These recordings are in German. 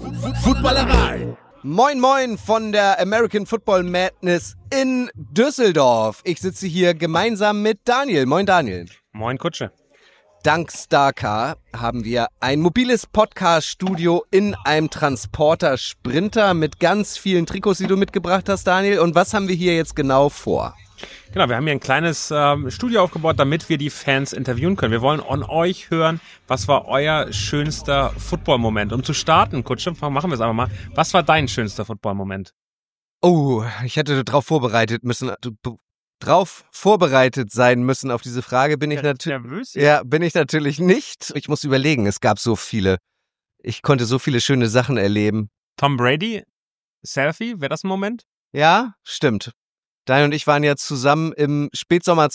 Footballerei. Moin moin von der American Football Madness in Düsseldorf. Ich sitze hier gemeinsam mit Daniel. Moin Daniel. Moin Kutsche. Dank Starcar haben wir ein mobiles Podcast-Studio in einem Transporter Sprinter mit ganz vielen Trikots, die du mitgebracht hast, Daniel. Und was haben wir hier jetzt genau vor? Genau, wir haben hier ein kleines Studio aufgebaut, damit wir die Fans interviewen können. Wir wollen an euch hören, was war euer schönster Football-Moment? Um zu starten, Kutsche, machen wir es einfach mal. Was war dein schönster Football-Moment? Oh, ich hätte darauf vorbereitet sein müssen auf diese Frage. Bin ich nervös? Ja, bin ich natürlich nicht. Ich muss überlegen, es gab so viele. Ich konnte so viele schöne Sachen erleben. Tom Brady, Selfie, wäre das ein Moment? Ja, stimmt. Daniel und ich waren ja zusammen im Spätsommer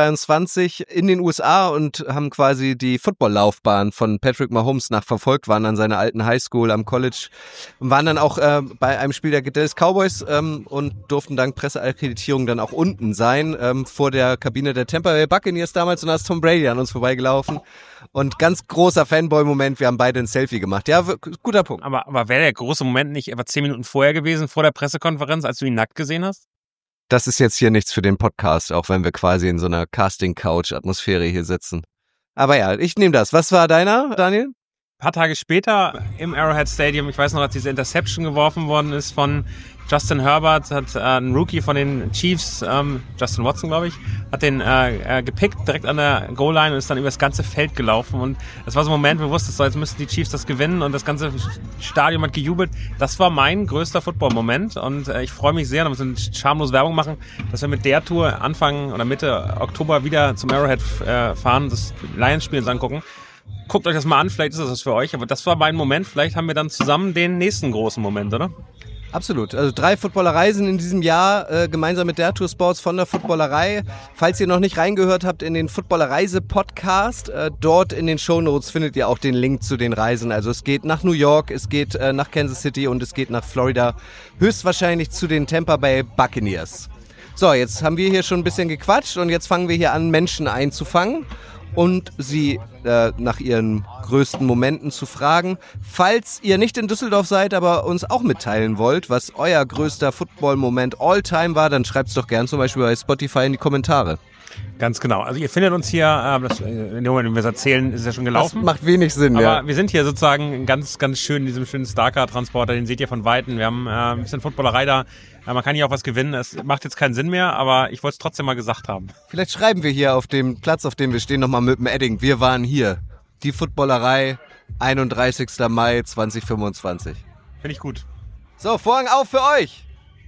2022 in den USA und haben quasi die Football-Laufbahn von Patrick Mahomes nachverfolgt, waren an seiner alten Highschool am College und waren dann auch bei einem Spiel der Dallas Cowboys und durften dank Presseakkreditierung dann auch unten sein, vor der Kabine der Tampa Bay Buccaneers damals, und da ist Tom Brady an uns vorbeigelaufen. Und ganz großer Fanboy-Moment, wir haben beide ein Selfie gemacht. Ja, guter Punkt. Aber wäre der große Moment nicht etwa 10 Minuten vorher gewesen, vor der Pressekonferenz, als du ihn nackt gesehen hast? Das ist jetzt hier nichts für den Podcast, auch wenn wir quasi in so einer Casting-Couch-Atmosphäre hier sitzen. Aber ja, ich nehme das. Was war deiner, Daniel? Ein paar Tage später im Arrowhead Stadium, ich weiß noch, als diese Interception geworfen worden ist von Justin Herbert, hat ein Rookie von den Chiefs, Justin Watson, glaube ich, hat den gepickt direkt an der Goal-Line und ist dann über das ganze Feld gelaufen. Und das war so ein Moment, wo wir wussten, so, jetzt müssen die Chiefs das gewinnen, und das ganze Stadion hat gejubelt. Das war mein größter Football-Moment, und ich freue mich sehr, da müssen wir schamlos Werbung machen, dass wir mit der Tour Anfang oder Mitte Oktober wieder zum Arrowhead fahren, das Lions-Spiel uns angucken. Guckt euch das mal an, vielleicht ist das was für euch, aber das war mein Moment. Vielleicht haben wir dann zusammen den nächsten großen Moment, oder? Absolut. Also 3 Footballerreisen in diesem Jahr, gemeinsam mit der Tour Sports von der Footballerei. Falls ihr noch nicht reingehört habt in den Footballerreise-Podcast, dort in den Shownotes findet ihr auch den Link zu den Reisen. Also es geht nach New York, es geht nach Kansas City und es geht nach Florida. Höchstwahrscheinlich zu den Tampa Bay Buccaneers. So, jetzt haben wir hier schon ein bisschen gequatscht und jetzt fangen wir hier an, Menschen einzufangen und sie nach ihren größten Momenten zu fragen. Falls ihr nicht in Düsseldorf seid, aber uns auch mitteilen wollt, was euer größter Football-Moment all-time war, dann schreibt es doch gern zum Beispiel bei Spotify in die Kommentare. Ganz genau. Also ihr findet uns hier, in dem Moment, wenn wir es erzählen, ist es ja schon gelaufen. Das macht wenig Sinn, aber ja. Wir sind hier sozusagen ganz, ganz schön in diesem schönen Starcar-Transporter, den seht ihr von Weitem. Wir haben ein bisschen Footballerei da. Man kann hier auch was gewinnen. Es macht jetzt keinen Sinn mehr, aber ich wollte es trotzdem mal gesagt haben. Vielleicht schreiben wir hier auf dem Platz, auf dem wir stehen, nochmal mit dem Edding. Wir waren hier. Die Footballerei, 31. Mai 2025. Finde ich gut. So, Vorhang auf für euch.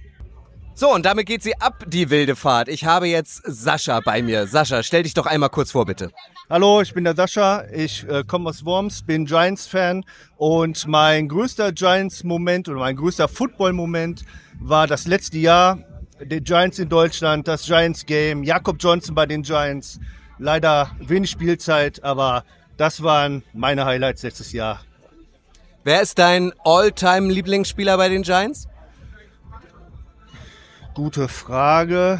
So, und damit geht sie ab, die wilde Fahrt. Ich habe jetzt Sascha bei mir. Sascha, stell dich doch einmal kurz vor, bitte. Hallo, ich bin der Sascha. Ich komme aus Worms, bin Giants-Fan. Und mein größter Giants-Moment oder mein größter Football-Moment war das letzte Jahr. Die Giants in Deutschland, das Giants-Game, Jakob Johnson bei den Giants. Leider wenig Spielzeit, aber das waren meine Highlights letztes Jahr. Wer ist dein All-Time-Lieblingsspieler bei den Giants? Gute Frage.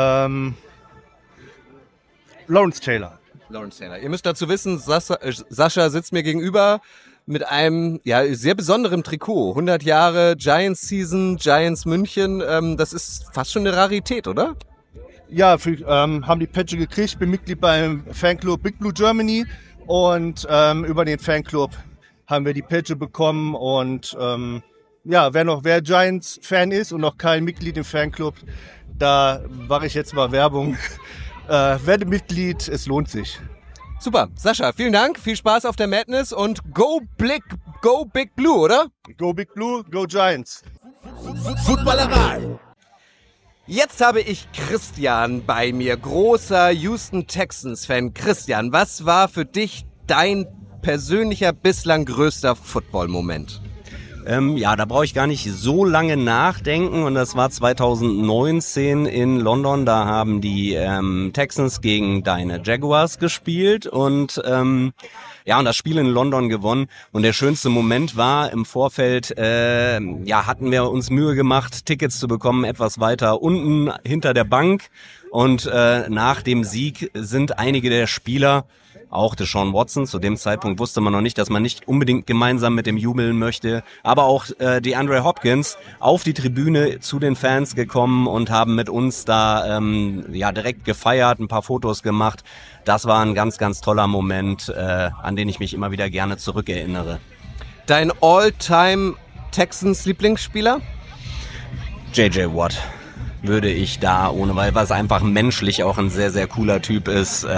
Lawrence Taylor. Lawrence Taylor. Ihr müsst dazu wissen, Sascha sitzt mir gegenüber mit einem sehr besonderen Trikot. 100 Jahre Giants-Season, Giants München. Das ist fast schon eine Rarität, oder? Ja, haben die Patche gekriegt. Bin Mitglied beim Fanclub Big Blue Germany. Und über den Fanclub haben wir die Patche bekommen. Und wer Giants-Fan ist und noch kein Mitglied im Fanclub, da mache ich jetzt mal Werbung. Werde Mitglied, es lohnt sich. Super, Sascha, vielen Dank, viel Spaß auf der Madness und go Big Blue, oder? Go Big Blue, go Giants. Footballerei. Jetzt habe ich Christian bei mir, großer Houston Texans-Fan. Christian, was war für dich dein persönlicher bislang größter Football-Moment? Da brauche ich gar nicht so lange nachdenken, und das war 2019 in London. Da haben die Texans gegen deine Jaguars gespielt und und das Spiel in London gewonnen. Und der schönste Moment war im Vorfeld, hatten wir uns Mühe gemacht, Tickets zu bekommen, etwas weiter unten hinter der Bank. Und nach dem Sieg sind einige der Spieler auch Deshaun Watson. Zu dem Zeitpunkt wusste man noch nicht, dass man nicht unbedingt gemeinsam mit dem jubeln möchte. Aber auch DeAndre Hopkins auf die Tribüne zu den Fans gekommen und haben mit uns da direkt gefeiert, ein paar Fotos gemacht. Das war ein ganz, ganz toller Moment, an den ich mich immer wieder gerne zurückerinnere. Dein All-Time Texans Lieblingsspieler? J.J. Watt würde ich da weil es einfach menschlich auch ein sehr, sehr cooler Typ ist.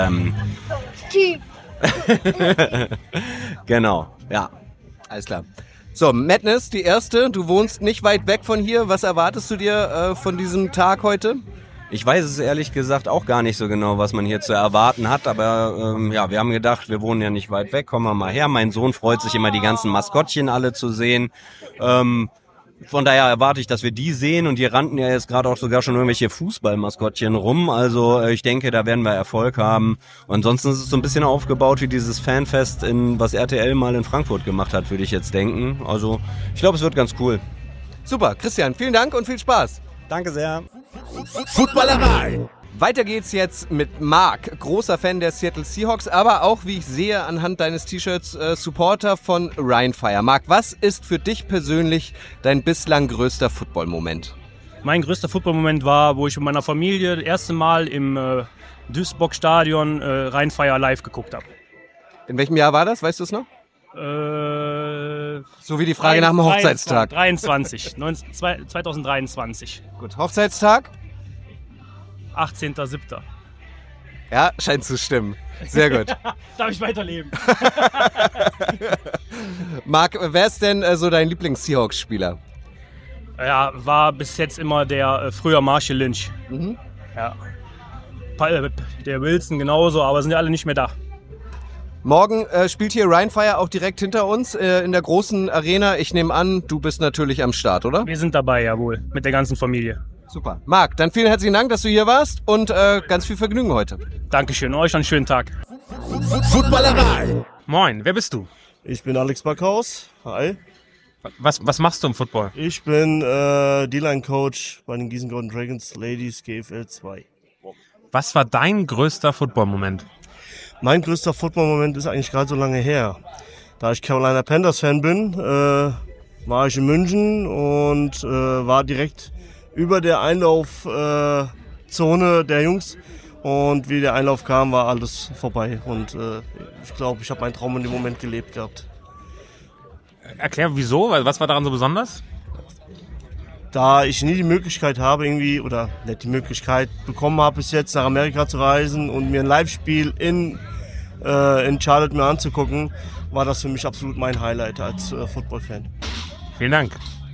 Genau, ja. Alles klar. So, Madness, die erste. Du wohnst nicht weit weg von hier. Was erwartest du dir von diesem Tag heute? Ich weiß es ehrlich gesagt auch gar nicht so genau, was man hier zu erwarten hat, aber wir haben gedacht, wir wohnen ja nicht weit weg, kommen wir mal her. Mein Sohn freut sich immer, die ganzen Maskottchen alle zu sehen. Von daher erwarte ich, dass wir die sehen, und hier rannten ja jetzt gerade auch sogar schon irgendwelche Fußballmaskottchen rum, also ich denke, da werden wir Erfolg haben. Und ansonsten ist es so ein bisschen aufgebaut wie dieses Fanfest, was RTL mal in Frankfurt gemacht hat, würde ich jetzt denken. Also ich glaube, es wird ganz cool. Super, Christian, vielen Dank und viel Spaß. Danke sehr. Footballerei. Weiter geht's jetzt mit Marc, großer Fan der Seattle Seahawks, aber auch, wie ich sehe, anhand deines T-Shirts Supporter von Rheinfire. Marc, was ist für dich persönlich dein bislang größter Football-Moment? Mein größter Football-Moment war, wo ich mit meiner Familie das erste Mal im Duisburg-Stadion Rheinfire live geguckt habe. In welchem Jahr war das? Weißt du es noch? So wie die Frage nach dem Hochzeitstag. 2023. Gut, Hochzeitstag? 18.07. Ja, scheint zu stimmen. Sehr gut. Darf ich weiterleben? Marc, wer ist denn so dein Lieblings-Seahawks-Spieler? Ja, war bis jetzt immer der früher Marshall Lynch. Mhm. Ja. Der Wilson genauso, aber sind ja alle nicht mehr da. Morgen spielt hier Rheinfire auch direkt hinter uns in der großen Arena. Ich nehme an, du bist natürlich am Start, oder? Wir sind dabei, jawohl, mit der ganzen Familie. Super. Marc, dann vielen herzlichen Dank, dass du hier warst und ganz viel Vergnügen heute. Dankeschön, euch einen schönen Tag. Footballerei. Moin, wer bist du? Ich bin Alex Backhaus. Hi. Was machst du im Football? Ich bin D-Line-Coach bei den Gießen Golden Dragons Ladies GFL 2. Was war dein größter Football-Moment? Mein größter Football-Moment ist eigentlich gerade so lange her. Da ich Carolina Panthers-Fan bin, war ich in München und war direkt über der Einlaufzone der Jungs. Und wie der Einlauf kam, war alles vorbei. Und ich glaube, ich habe meinen Traum in dem Moment gelebt gehabt. Erklär, wieso? Was war daran so besonders? Da ich nie die Möglichkeit habe, oder nicht die Möglichkeit bekommen habe, bis jetzt nach Amerika zu reisen und mir ein Live-Spiel in Charlotte mir anzugucken, war das für mich absolut mein Highlight als Football-Fan. Vielen Dank.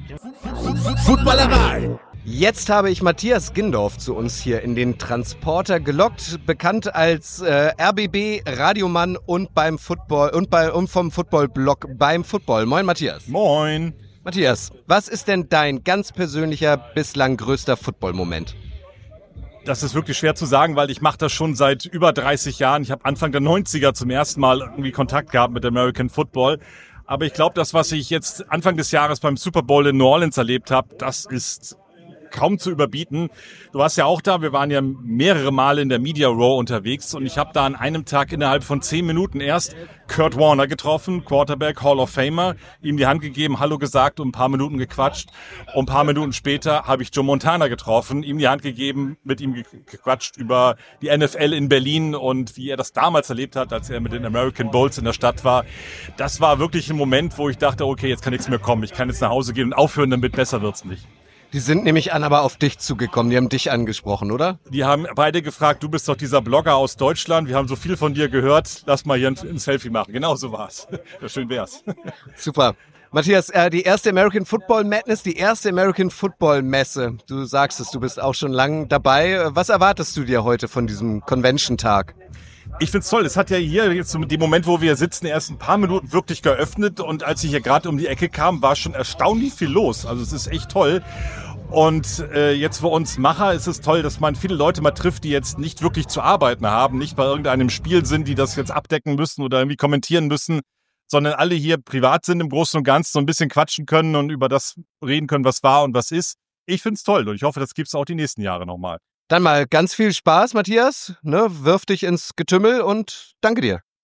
Footballerei. Jetzt habe ich Matthias Gindorf zu uns hier in den Transporter gelockt, bekannt als RBB-Radiomann und beim Football und vom Football-Blog beim Football. Moin Matthias. Moin. Matthias, was ist denn dein ganz persönlicher, bislang größter Football-Moment? Das ist wirklich schwer zu sagen, weil ich mache das schon seit über 30 Jahren. Ich habe Anfang der 90er zum ersten Mal irgendwie Kontakt gehabt mit American Football. Aber ich glaube, das, was ich jetzt Anfang des Jahres beim Super Bowl in New Orleans erlebt habe, das ist kaum zu überbieten. Du warst ja auch da, wir waren ja mehrere Male in der Media Row unterwegs und ich habe da an einem Tag innerhalb von 10 Minuten erst Kurt Warner getroffen, Quarterback, Hall of Famer, ihm die Hand gegeben, Hallo gesagt und ein paar Minuten gequatscht. Und ein paar Minuten später habe ich Joe Montana getroffen, ihm die Hand gegeben, mit ihm gequatscht über die NFL in Berlin und wie er das damals erlebt hat, als er mit den American Bulls in der Stadt war. Das war wirklich ein Moment, wo ich dachte, okay, jetzt kann nichts mehr kommen. Ich kann jetzt nach Hause gehen und aufhören, damit besser wird's nicht. Die sind nämlich aber auf dich zugekommen, die haben dich angesprochen, oder? Die haben beide gefragt, du bist doch dieser Blogger aus Deutschland, wir haben so viel von dir gehört, lass mal hier ein Selfie machen. Genau so war's. Ja, schön wär's. Super. Matthias, die erste American Football Madness, die erste American Football Messe. Du sagst es, du bist auch schon lang dabei. Was erwartest du dir heute von diesem Convention-Tag? Ich find's toll. Es hat ja hier jetzt in dem Moment, wo wir sitzen, erst ein paar Minuten wirklich geöffnet und als ich hier gerade um die Ecke kam, war schon erstaunlich viel los. Also es ist echt toll. Und jetzt für uns Macher ist es toll, dass man viele Leute mal trifft, die jetzt nicht wirklich zu arbeiten haben, nicht bei irgendeinem Spiel sind, die das jetzt abdecken müssen oder irgendwie kommentieren müssen, sondern alle hier privat sind im Großen und Ganzen, so ein bisschen quatschen können und über das reden können, was war und was ist. Ich find's toll und ich hoffe, das gibt's auch die nächsten Jahre nochmal. Dann mal ganz viel Spaß, Matthias. Wirf dich ins Getümmel und danke dir.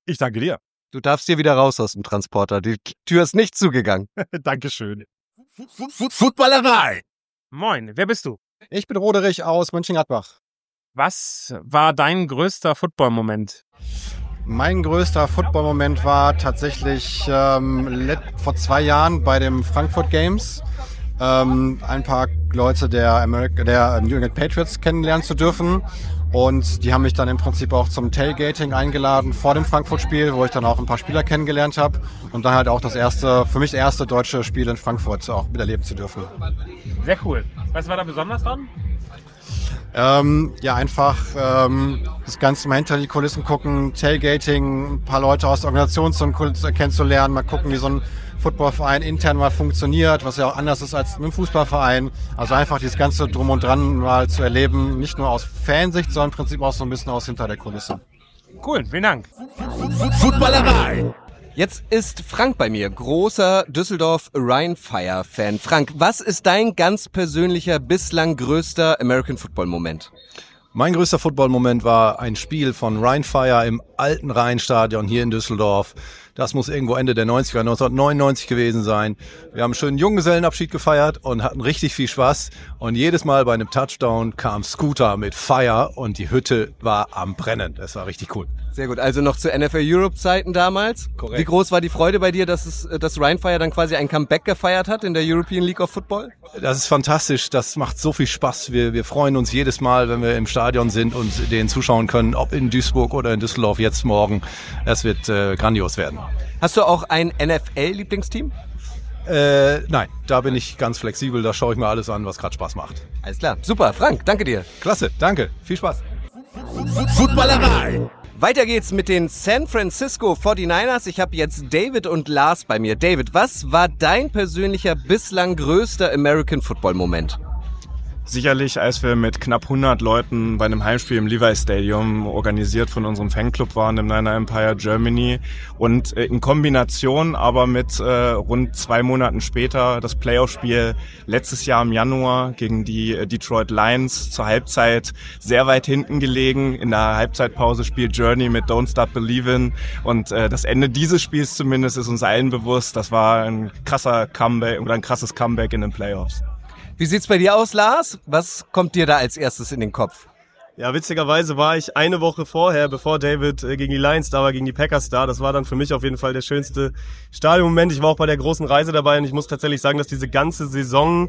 Ich danke dir. Du darfst hier wieder raus aus dem Transporter. Die Tür ist nicht zugegangen. Dankeschön. Footballerei. Moin, wer bist du? Ich bin Roderich aus Mönchengladbach. Was war dein größter Football-Moment? Mein größter Football-Moment war tatsächlich vor 2 Jahren bei den Frankfurt Games. Ein paar Leute der New England Patriots kennenlernen zu dürfen. Und die haben mich dann im Prinzip auch zum Tailgating eingeladen vor dem Frankfurt-Spiel, wo ich dann auch ein paar Spieler kennengelernt habe. Und dann halt auch für mich das erste deutsche Spiel in Frankfurt auch miterleben zu dürfen. Sehr cool. Was war da besonders dran? Einfach das Ganze mal hinter die Kulissen gucken, Tailgating, ein paar Leute aus der Organisation kennenzulernen, mal gucken, wie so ein Footballverein intern mal funktioniert, was ja auch anders ist als mit einem Fußballverein. Also einfach dieses ganze Drum und Dran mal zu erleben, nicht nur aus Fansicht, sondern im Prinzip auch so ein bisschen aus hinter der Kulisse. Cool, vielen Dank. Footballerei. Jetzt ist Frank bei mir, großer Düsseldorf Rheinfire-Fan. Frank, was ist dein ganz persönlicher, bislang größter American Football-Moment? Mein größter Football-Moment war ein Spiel von Rheinfire im alten Rheinstadion hier in Düsseldorf. Das muss irgendwo Ende der 90er, 1999 gewesen sein. Wir haben einen schönen Junggesellenabschied gefeiert und hatten richtig viel Spaß. Und jedes Mal bei einem Touchdown kam Scooter mit Fire und die Hütte war am Brennen. Das war richtig cool. Sehr gut, also noch zu NFL Europe Zeiten damals. Korrekt. Wie groß war die Freude bei dir, dass Rheinfire dann quasi ein Comeback gefeiert hat in der European League of Football? Das ist fantastisch, das macht so viel Spaß. Wir freuen uns jedes Mal, wenn wir im Stadion sind und denen zuschauen können, ob in Duisburg oder in Düsseldorf jetzt morgen. Es wird grandios werden. Hast du auch ein NFL-Lieblingsteam? Nein, da bin ich ganz flexibel, da schaue ich mir alles an, was gerade Spaß macht. Alles klar, super, Frank, danke dir. Klasse, danke, viel Spaß. Footballerei. Weiter geht's mit den San Francisco 49ers. Ich habe jetzt David und Lars bei mir. David, was war dein persönlicher bislang größter American Football Moment? Sicherlich, als wir mit knapp 100 Leuten bei einem Heimspiel im Levi Stadium, organisiert von unserem Fanclub, waren im Niner Empire Germany und in Kombination aber mit rund 2 Monaten später das Playoff-Spiel letztes Jahr im Januar gegen die Detroit Lions zur Halbzeit sehr weit hinten gelegen. In der Halbzeitpause spielt Journey mit Don't Stop Believin' und das Ende dieses Spiels zumindest ist uns allen bewusst. Das war ein krasser Comeback oder ein krasses Comeback in den Playoffs. Wie sieht's bei dir aus, Lars? Was kommt dir da als erstes in den Kopf? Ja, witzigerweise war ich eine Woche vorher, bevor David gegen die Lions da war, gegen die Packers da. Das war dann für mich auf jeden Fall der schönste Stadionmoment. Ich war auch bei der großen Reise dabei und ich muss tatsächlich sagen, dass diese ganze Saison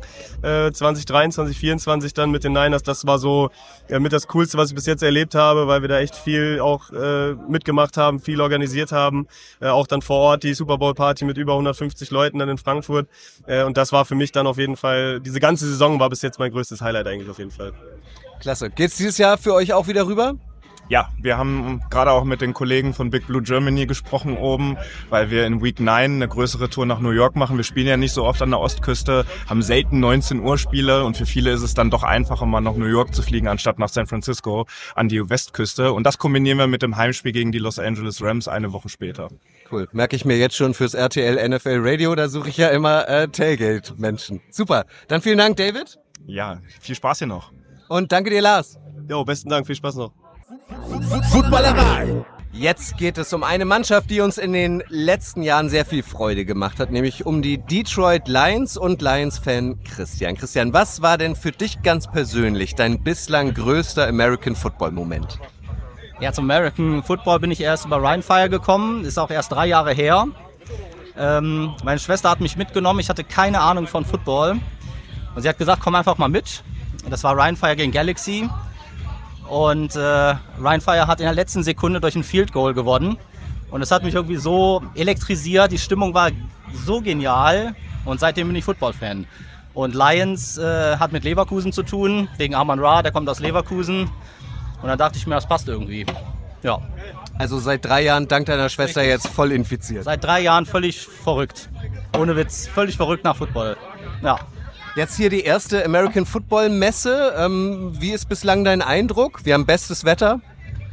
2023, 2024 dann mit den Niners, das war so mit das Coolste, was ich bis jetzt erlebt habe, weil wir da echt viel auch mitgemacht haben, viel organisiert haben. Auch dann vor Ort die Super Bowl Party mit über 150 Leuten dann in Frankfurt. Und das war für mich dann auf jeden Fall, diese ganze Saison war bis jetzt mein größtes Highlight eigentlich auf jeden Fall. Klasse. Geht's dieses Jahr für euch auch wieder rüber? Ja, wir haben gerade auch mit den Kollegen von Big Blue Germany gesprochen oben, weil wir in Week 9 eine größere Tour nach New York machen. Wir spielen ja nicht so oft an der Ostküste, haben selten 19 Uhr Spiele und für viele ist es dann doch einfacher, mal nach New York zu fliegen, anstatt nach San Francisco an die Westküste. Und das kombinieren wir mit dem Heimspiel gegen die Los Angeles Rams eine Woche später. Cool. Merke ich mir jetzt schon fürs RTL NFL Radio, da suche ich ja immer Tailgate-Menschen. Super. Dann vielen Dank, David. Ja, viel Spaß hier noch. Und danke dir, Lars. Jo, besten Dank, viel Spaß noch. Footballerei. Jetzt geht es um eine Mannschaft, die uns in den letzten Jahren sehr viel Freude gemacht hat, nämlich um die Detroit Lions und Lions-Fan Christian. Christian, was war denn für dich ganz persönlich dein bislang größter American Football-Moment? Ja, zum American Football bin ich erst über Rheinfire gekommen, ist auch erst 3 Jahre her. Meine Schwester hat mich mitgenommen, ich hatte keine Ahnung von Football. Und sie hat gesagt, komm einfach mal mit. Das war Rheinfire gegen Galaxy. Und Rheinfire hat in der letzten Sekunde durch ein Field Goal gewonnen. Und es hat mich irgendwie so elektrisiert, die Stimmung war so genial. Und seitdem bin ich Football-Fan. Und Lions hat mit Leverkusen zu tun, wegen Amon-Ra, der kommt aus Leverkusen. Und dann dachte ich mir, das passt irgendwie. Ja. Also seit 3 Jahren dank deiner Schwester jetzt voll infiziert. Seit 3 Jahren völlig verrückt. Ohne Witz, völlig verrückt nach Football. Ja. Jetzt hier die erste American Football Messe. Wie ist bislang dein Eindruck? Wir haben bestes Wetter.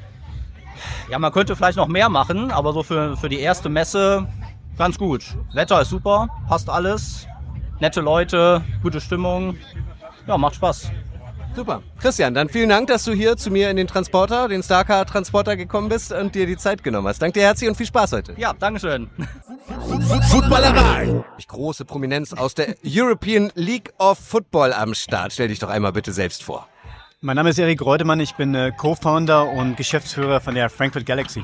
Ja, man könnte vielleicht noch mehr machen, aber so für die erste Messe ganz gut. Wetter ist super, passt alles. Nette Leute, gute Stimmung. Ja, macht Spaß. Super. Christian, dann vielen Dank, dass du hier zu mir in den Transporter, den Starcar-Transporter gekommen bist und dir die Zeit genommen hast. Danke dir herzlich und viel Spaß heute. Ja, dankeschön. Footballerei. Große Prominenz aus der European League of Football am Start. Stell dich doch einmal bitte selbst vor. Mein Name ist Erik Reutemann, ich bin Co-Founder und Geschäftsführer von der Frankfurt Galaxy.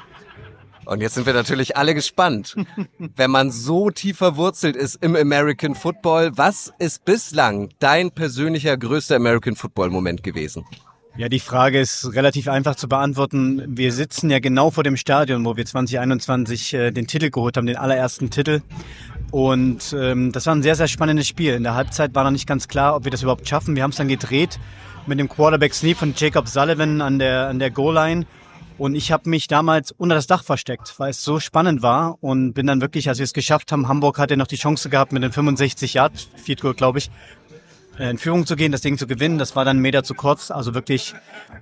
Und jetzt sind wir natürlich alle gespannt. Wenn man so tief verwurzelt ist im American Football, was ist bislang dein persönlicher größter American Football-Moment gewesen? Ja, die Frage ist relativ einfach zu beantworten. Wir sitzen ja genau vor dem Stadion, wo wir 2021 den Titel geholt haben, den allerersten Titel. Und das war ein sehr, sehr spannendes Spiel. In der Halbzeit war noch nicht ganz klar, ob wir das überhaupt schaffen. Wir haben es dann gedreht mit dem Quarterback-Sneak von Jacob Sullivan an der Goal-Line. Und ich habe mich damals unter das Dach versteckt, weil es so spannend war und bin dann wirklich, als wir es geschafft haben, Hamburg hatte noch die Chance gehabt, mit den 65 Yard Field Goal, glaube ich, in Führung zu gehen, das Ding zu gewinnen. Das war dann 1 Meter zu kurz, also wirklich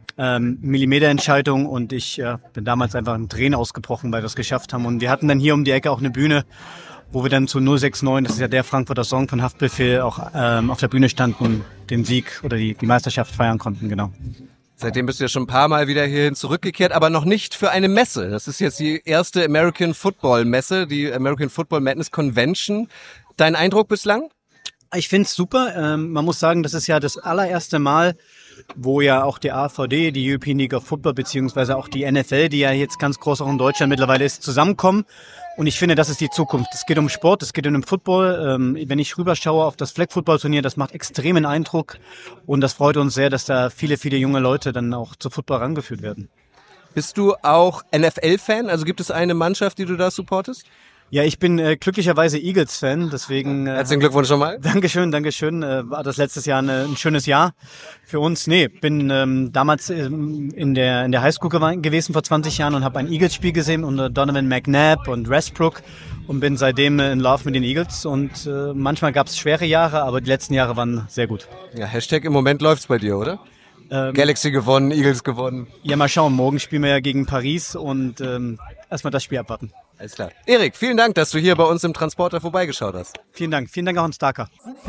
Millimeterentscheidung und ich bin damals einfach in Tränen ausgebrochen, weil wir es geschafft haben. Und wir hatten dann hier um die Ecke auch eine Bühne, wo wir dann zu 069, das ist ja der Frankfurter Song von Haftbefehl, auch auf der Bühne standen und den Sieg oder die Meisterschaft feiern konnten, genau. Seitdem bist du ja schon ein paar Mal wieder hierhin zurückgekehrt, aber noch nicht für eine Messe. Das ist jetzt die erste American Football Messe, die American Football Madness Convention. Dein Eindruck bislang? Ich finde es super. Man muss sagen, das ist ja das allererste Mal, wo ja auch die AVD, die European League of Football, beziehungsweise auch die NFL, die ja jetzt ganz groß auch in Deutschland mittlerweile ist, zusammenkommen. Und ich finde, das ist die Zukunft. Es geht um Sport, es geht um den Football. Wenn ich rüberschaue auf das Flag-Football-Turnier, das macht extremen Eindruck. Und das freut uns sehr, dass da viele, viele junge Leute dann auch zu Football rangeführt werden. Bist du auch NFL-Fan? Also gibt es eine Mannschaft, die du da supportest? Ja, ich bin glücklicherweise Eagles-Fan, deswegen... Herzlichen Glückwunsch schon mal. Dankeschön. War das letztes Jahr ein schönes Jahr für uns. Nee, bin damals in der Highschool gewesen vor 20 Jahren und habe ein Eagles-Spiel gesehen unter Donovan McNabb und Westbrook und bin seitdem in Love mit den Eagles. Und manchmal gab es schwere Jahre, aber die letzten Jahre waren sehr gut. Ja, Hashtag im Moment läuft's bei dir, oder? Galaxy gewonnen, Eagles gewonnen. Ja, mal schauen. Morgen spielen wir ja gegen Paris und erstmal das Spiel abwarten. Alles klar. Erik, vielen Dank, dass du hier bei uns im Transporter vorbeigeschaut hast. Vielen Dank auch an Starker.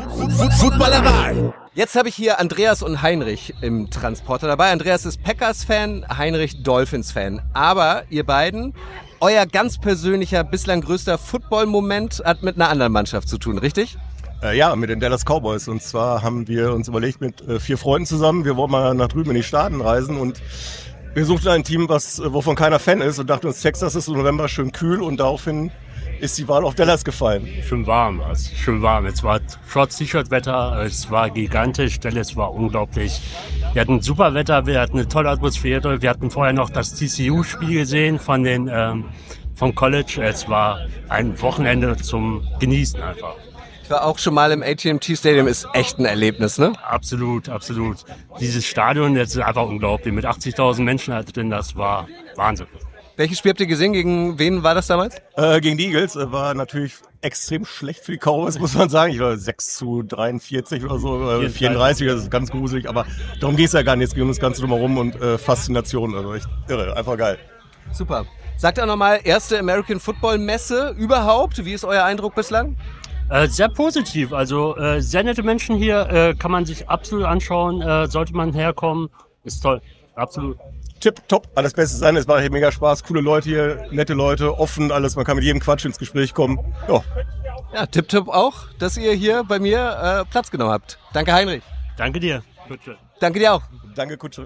Footballerei. Jetzt habe ich hier Andreas und Heinrich im Transporter dabei. Andreas ist Packers-Fan, Heinrich Dolphins-Fan. Aber ihr beiden, euer ganz persönlicher, bislang größter Football-Moment hat mit einer anderen Mannschaft zu tun, richtig? Ja, mit den Dallas Cowboys. Und zwar haben wir uns überlegt mit 4 Freunden zusammen, wir wollen mal nach drüben in die Staaten reisen und wir suchten ein Team, wovon keiner Fan ist und dachten uns, Texas ist im November schön kühl und daraufhin ist die Wahl auf Dallas gefallen. Schön warm. Es war Shorts-T-Shirt-Wetter, es war gigantisch, Dallas war unglaublich. Wir hatten super Wetter, wir hatten eine tolle Atmosphäre, wir hatten vorher noch das TCU-Spiel gesehen vom College. Es war ein Wochenende zum Genießen einfach. Ich war auch schon mal im AT&T Stadium, ist echt ein Erlebnis, ne? Absolut. Dieses Stadion, jetzt ist einfach unglaublich. Mit 80.000 Menschen halt drin, das war Wahnsinn. Welches Spiel habt ihr gesehen? Gegen wen war das damals? Gegen die Eagles. War natürlich extrem schlecht für die Cowboys, muss man sagen. Ich war 6-43 oder so, 34, das ist ganz gruselig. Aber darum geht es ja gar nicht. Jetzt geht um das Ganze drumherum und Faszination. Also echt irre, einfach geil. Super. Sagt auch nochmal, erste American Football Messe überhaupt. Wie ist euer Eindruck bislang? Sehr positiv, also sehr nette Menschen hier, kann man sich absolut anschauen, sollte man herkommen, ist toll, absolut. Top, alles Beste sein, es macht mega Spaß, coole Leute hier, nette Leute, offen, alles, man kann mit jedem Quatsch ins Gespräch kommen. Ja, tipptopp auch, dass ihr hier bei mir Platz genommen habt. Danke Heinrich. Danke dir, Kutsche. Danke dir auch. Danke Kutsche.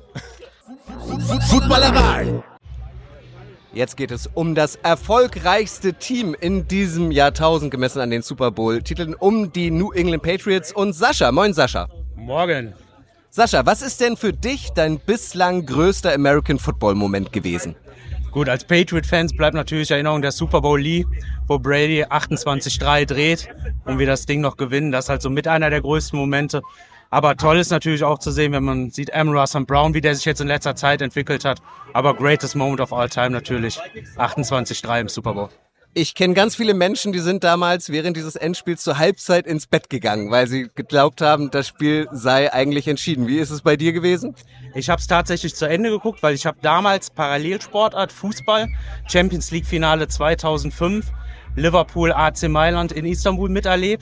Footballerei. Jetzt geht es um das erfolgreichste Team in diesem Jahrtausend gemessen an den Super Bowl-Titeln, um die New England Patriots und Sascha. Moin Sascha. Morgen. Sascha, was ist denn für dich dein bislang größter American Football-Moment gewesen? Gut, als Patriot-Fans bleibt natürlich Erinnerung der Super Bowl Lee, wo Brady 28-3 dreht und wir das Ding noch gewinnen. Das ist halt so mit einer der größten Momente. Aber toll ist natürlich auch zu sehen, wenn man sieht Amon-Ra St. Brown, wie der sich jetzt in letzter Zeit entwickelt hat. Aber greatest moment of all time natürlich, 28-3 im Super Bowl. Ich kenne ganz viele Menschen, die sind damals während dieses Endspiels zur Halbzeit ins Bett gegangen, weil sie geglaubt haben, das Spiel sei eigentlich entschieden. Wie ist es bei dir gewesen? Ich habe es tatsächlich zu Ende geguckt, weil ich habe damals Parallelsportart Fußball, Champions League Finale 2005, Liverpool AC Mailand in Istanbul miterlebt.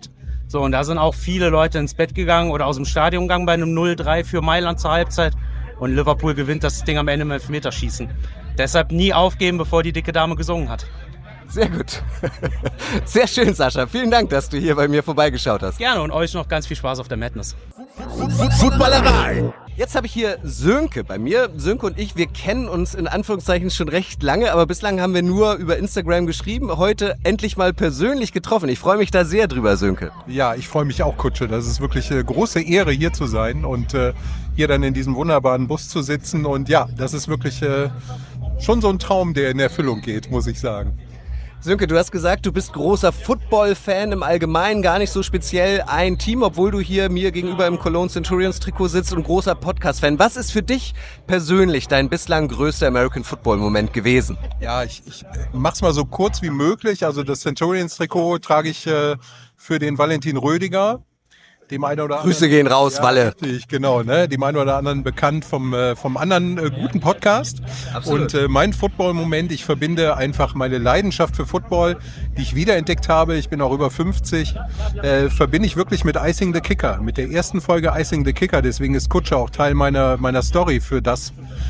So, und da sind auch viele Leute ins Bett gegangen oder aus dem Stadion gegangen bei einem 0-3 für Mailand zur Halbzeit. Und Liverpool gewinnt das Ding am Ende im Elfmeterschießen. Deshalb nie aufgeben, bevor die dicke Dame gesungen hat. Sehr gut. Sehr schön, Sascha. Vielen Dank, dass du hier bei mir vorbeigeschaut hast. Gerne und euch noch ganz viel Spaß auf der Madness. Footballerei. Jetzt habe ich hier Sönke bei mir. Sönke und ich, wir kennen uns in Anführungszeichen schon recht lange, aber bislang haben wir nur über Instagram geschrieben. Heute endlich mal persönlich getroffen. Ich freue mich da sehr drüber, Sönke. Ja, ich freue mich auch, Kutsche. Das ist wirklich eine große Ehre, hier zu sein und hier dann in diesem wunderbaren Bus zu sitzen. Und ja, das ist wirklich schon so ein Traum, der in Erfüllung geht, muss ich sagen. Sönke, du hast gesagt, du bist großer Football-Fan im Allgemeinen, gar nicht so speziell ein Team, obwohl du hier mir gegenüber im Cologne Centurions-Trikot sitzt und großer Podcast-Fan. Was ist für dich persönlich dein bislang größter American-Football-Moment gewesen? Ja, ich mach's mal so kurz wie möglich. Also das Centurions-Trikot trage ich für den Valentin Rödiger. Dem einen oder anderen, Grüße gehen raus, ja, Walle. Richtig, genau, ne? Dem einen oder anderen bekannt vom anderen guten Podcast. Absolut. Und mein Football-Moment, ich verbinde einfach meine Leidenschaft für Football, die ich wiederentdeckt habe, ich bin auch über 50, verbinde ich wirklich mit Icing the Kicker, mit der ersten Folge Icing the Kicker. Deswegen ist Kutsche auch Teil meiner Story für das,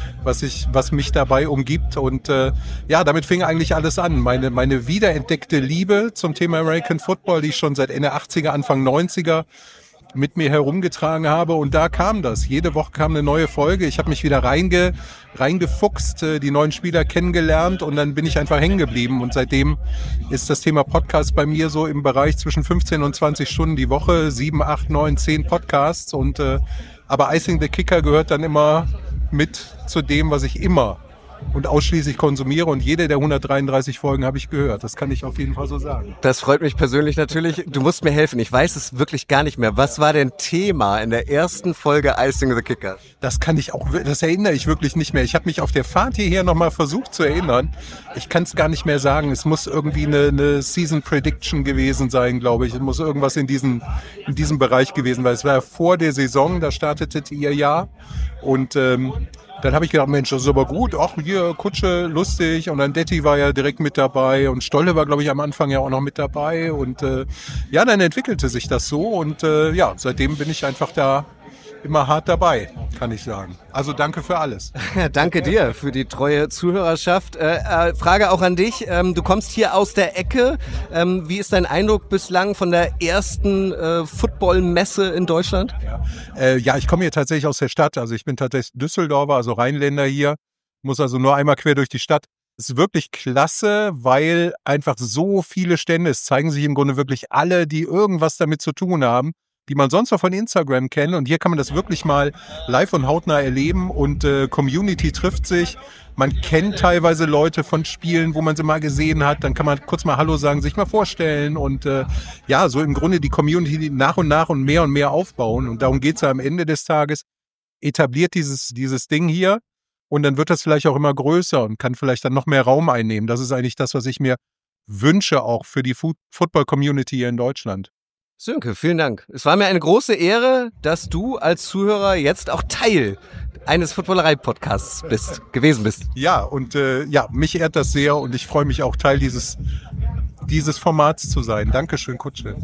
was mich dabei umgibt. Und ja, damit fing eigentlich alles an. Meine wiederentdeckte Liebe zum Thema American Football, die ich schon seit Ende 80er, Anfang 90er mit mir herumgetragen habe, und da kam das. Jede Woche kam eine neue Folge. Ich habe mich wieder reingefuchst, die neuen Spieler kennengelernt, und dann bin ich einfach hängen geblieben, und seitdem ist das Thema Podcast bei mir so im Bereich zwischen 15 und 20 Stunden die Woche, 7, 8, 9, 10 Podcasts, und aber Icing the Kicker gehört dann immer mit zu dem, was ich immer und ausschließlich konsumiere, und jede der 133 Folgen habe ich gehört. Das kann ich auf jeden Fall so sagen. Das freut mich persönlich natürlich. Du musst mir helfen. Ich weiß es wirklich gar nicht mehr. Was war denn Thema in der ersten Folge Icing the Kicker? Das erinnere ich wirklich nicht mehr. Ich habe mich auf der Fahrt hierher nochmal versucht zu erinnern. Ich kann es gar nicht mehr sagen. Es muss irgendwie eine Season Prediction gewesen sein, glaube ich. Es muss irgendwas in diesem Bereich gewesen sein. Es war ja vor der Saison, da startetet ihr ja. Und dann habe ich gedacht, Mensch, das ist aber gut. Ach, hier, Kutsche, lustig. Und dann Detti war ja direkt mit dabei. Und Stolle war, glaube ich, am Anfang ja auch noch mit dabei. Und ja, dann entwickelte sich das so. Und ja, seitdem bin ich einfach da immer hart dabei, kann ich sagen. Also danke für alles. Danke dir für die treue Zuhörerschaft. Frage auch an dich. Du kommst hier aus der Ecke. Wie ist dein Eindruck bislang von der ersten Football-Messe in Deutschland? Ja, ich komme hier tatsächlich aus der Stadt. Also ich bin tatsächlich Düsseldorfer, also Rheinländer hier. Muss also nur einmal quer durch die Stadt. Es ist wirklich klasse, weil einfach so viele Stände, es zeigen sich im Grunde wirklich alle, die irgendwas damit zu tun haben, die man sonst noch von Instagram kennt. Und hier kann man das wirklich mal live und hautnah erleben, und Community trifft sich. Man kennt teilweise Leute von Spielen, wo man sie mal gesehen hat. Dann kann man kurz mal Hallo sagen, sich mal vorstellen, und ja, so im Grunde die Community nach und mehr aufbauen. Und darum geht's ja am Ende des Tages. Etabliert dieses Ding hier, und dann wird das vielleicht auch immer größer und kann vielleicht dann noch mehr Raum einnehmen. Das ist eigentlich das, was ich mir wünsche, auch für die Football-Community hier in Deutschland. Sönke, vielen Dank. Es war mir eine große Ehre, dass du als Zuhörer jetzt auch Teil eines Footballerei-Podcasts gewesen bist. Ja, und ja, mich ehrt das sehr, und ich freue mich auch, Teil dieses Formats zu sein. Dankeschön, Kutsche.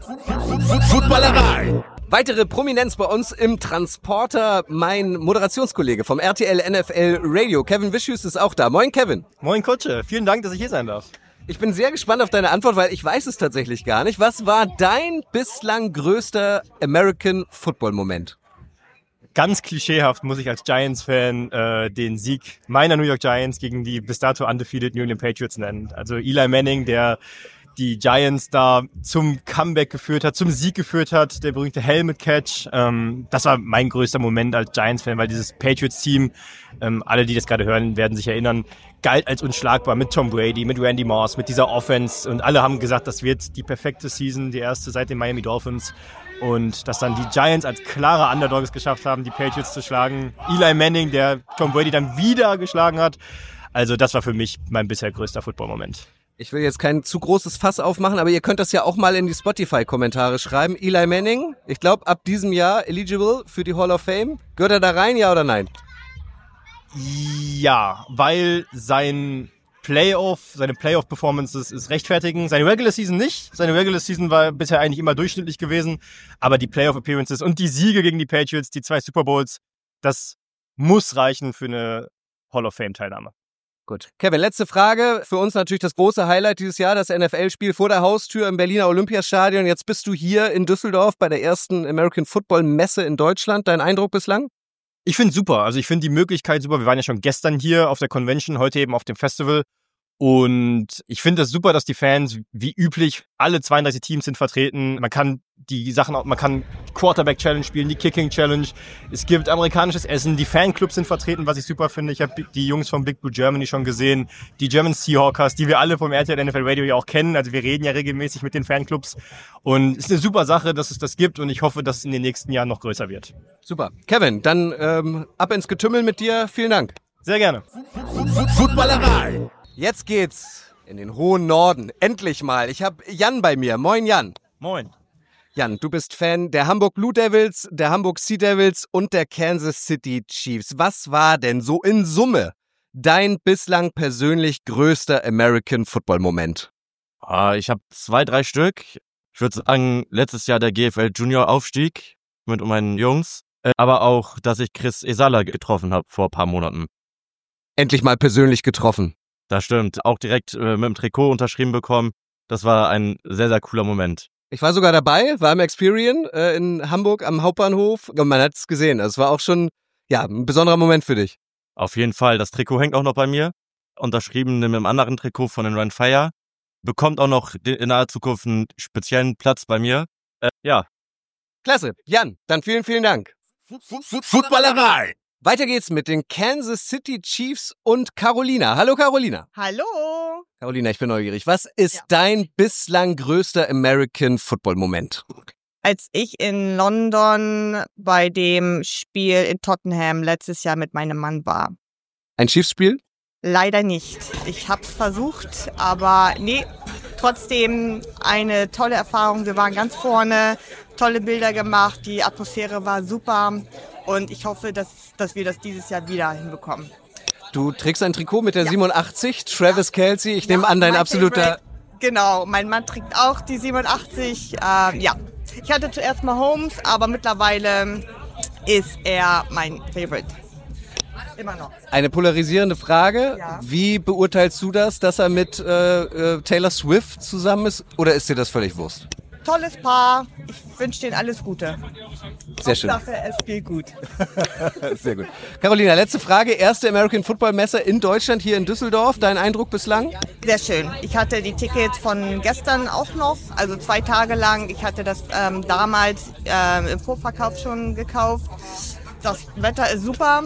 Footballerei! Weitere Prominenz bei uns im Transporter, mein Moderationskollege vom RTL NFL Radio, Kevin Wischus, ist auch da. Moin, Kevin. Moin, Kutsche. Vielen Dank, dass ich hier sein darf. Ich bin sehr gespannt auf deine Antwort, weil ich weiß es tatsächlich gar nicht. Was war dein bislang größter American-Football-Moment? Ganz klischeehaft muss ich als Giants-Fan den Sieg meiner New York Giants gegen die bis dato undefeated New England Patriots nennen. Also Eli Manning, der die Giants da zum Comeback geführt hat, zum Sieg geführt hat, der berühmte Helmet-Catch. Das war mein größter Moment als Giants-Fan, weil dieses Patriots-Team, alle, die das gerade hören, werden sich erinnern, galt als unschlagbar mit Tom Brady, mit Randy Moss, mit dieser Offense, und alle haben gesagt, das wird die perfekte Season, die erste seit den Miami Dolphins, und dass dann die Giants als klare Underdogs geschafft haben, die Patriots zu schlagen. Eli Manning, der Tom Brady dann wieder geschlagen hat. Also das war für mich mein bisher größter Football-Moment. Ich will jetzt kein zu großes Fass aufmachen, aber ihr könnt das ja auch mal in die Spotify-Kommentare schreiben. Eli Manning, ich glaube ab diesem Jahr eligible für die Hall of Fame. Gehört er da rein, ja oder nein? Ja, weil sein seine Playoff-Performances ist rechtfertigen. Seine Regular Season nicht. Seine Regular Season war bisher eigentlich immer durchschnittlich gewesen. Aber die Playoff-Appearances und die Siege gegen die Patriots, die 2 Super Bowls, das muss reichen für eine Hall of Fame-Teilnahme. Gut. Kevin, letzte Frage. Für uns natürlich das große Highlight dieses Jahr, das NFL-Spiel vor der Haustür im Berliner Olympiastadion. Jetzt bist du hier in Düsseldorf bei der ersten American Football Messe in Deutschland. Dein Eindruck bislang? Ich finde es super. Also ich finde die Möglichkeit super. Wir waren ja schon gestern hier auf der Convention, heute eben auf dem Festival. Und ich finde es super, dass die Fans, wie üblich, alle 32 Teams sind vertreten. Man kann man kann Quarterback Challenge spielen, die Kicking Challenge. Es gibt amerikanisches Essen, die Fanclubs sind vertreten, was ich super finde. Ich habe die Jungs von Big Blue Germany schon gesehen, die German Seahawkers, die wir alle vom RTL NFL Radio ja auch kennen. Also wir reden ja regelmäßig mit den Fanclubs. Und es ist eine super Sache, dass es das gibt und ich hoffe, dass es in den nächsten Jahren noch größer wird. Super. Kevin, dann ab ins Getümmel mit dir. Vielen Dank. Sehr gerne. Footballerei. Jetzt geht's in den hohen Norden. Endlich mal. Ich habe Jan bei mir. Moin, Jan. Moin. Jan, du bist Fan der Hamburg Blue Devils, der Hamburg Sea Devils und der Kansas City Chiefs. Was war denn so in Summe dein bislang persönlich größter American Football Moment? Ich habe 2, 3 Stück. Ich würde sagen, letztes Jahr der GFL Junior Aufstieg mit meinen Jungs. Aber auch, dass ich Chris Esala getroffen habe vor ein paar Monaten. Endlich mal persönlich getroffen. Das stimmt. Auch direkt mit dem Trikot unterschrieben bekommen. Das war ein sehr, sehr cooler Moment. Ich war sogar dabei, war im Experian in Hamburg am Hauptbahnhof. Und man hat es gesehen. Es war auch schon ein besonderer Moment für dich. Auf jeden Fall. Das Trikot hängt auch noch bei mir. Unterschrieben mit einem anderen Trikot von den Run Fire. Bekommt auch noch in naher Zukunft einen speziellen Platz bei mir. Klasse. Jan, dann vielen, vielen Dank. Footballerei. Weiter geht's mit den Kansas City Chiefs und Carolina. Hallo Carolina. Hallo. Carolina, ich bin neugierig. Was ist dein bislang größter American Football Moment? Als ich in London bei dem Spiel in Tottenham letztes Jahr mit meinem Mann war. Ein Chiefs-Spiel? Leider nicht. Ich hab's versucht, aber trotzdem eine tolle Erfahrung. Wir waren ganz vorne, tolle Bilder gemacht, die Atmosphäre war super und ich hoffe, dass wir das dieses Jahr wieder hinbekommen. Du trägst ein Trikot mit der 87, Travis Kelce. Ich nehme an, dein absoluter... Favorite. Genau, mein Mann trägt auch die 87. Ich hatte zuerst mal Holmes, aber mittlerweile ist er mein Favorite. Immer noch. Eine polarisierende Frage. Ja. Wie beurteilst du das, dass er mit Taylor Swift zusammen ist? Oder ist dir das völlig Wurst? Tolles Paar. Ich wünsche denen alles Gute. Sehr schön. Hauptsache, es geht gut. Sehr gut. Carolina, letzte Frage. Erste American Football Messe in Deutschland, hier in Düsseldorf. Dein Eindruck bislang? Sehr schön. Ich hatte die Tickets von gestern auch noch, also 2 Tage lang. Ich hatte das damals im Vorverkauf schon gekauft. Das Wetter ist super.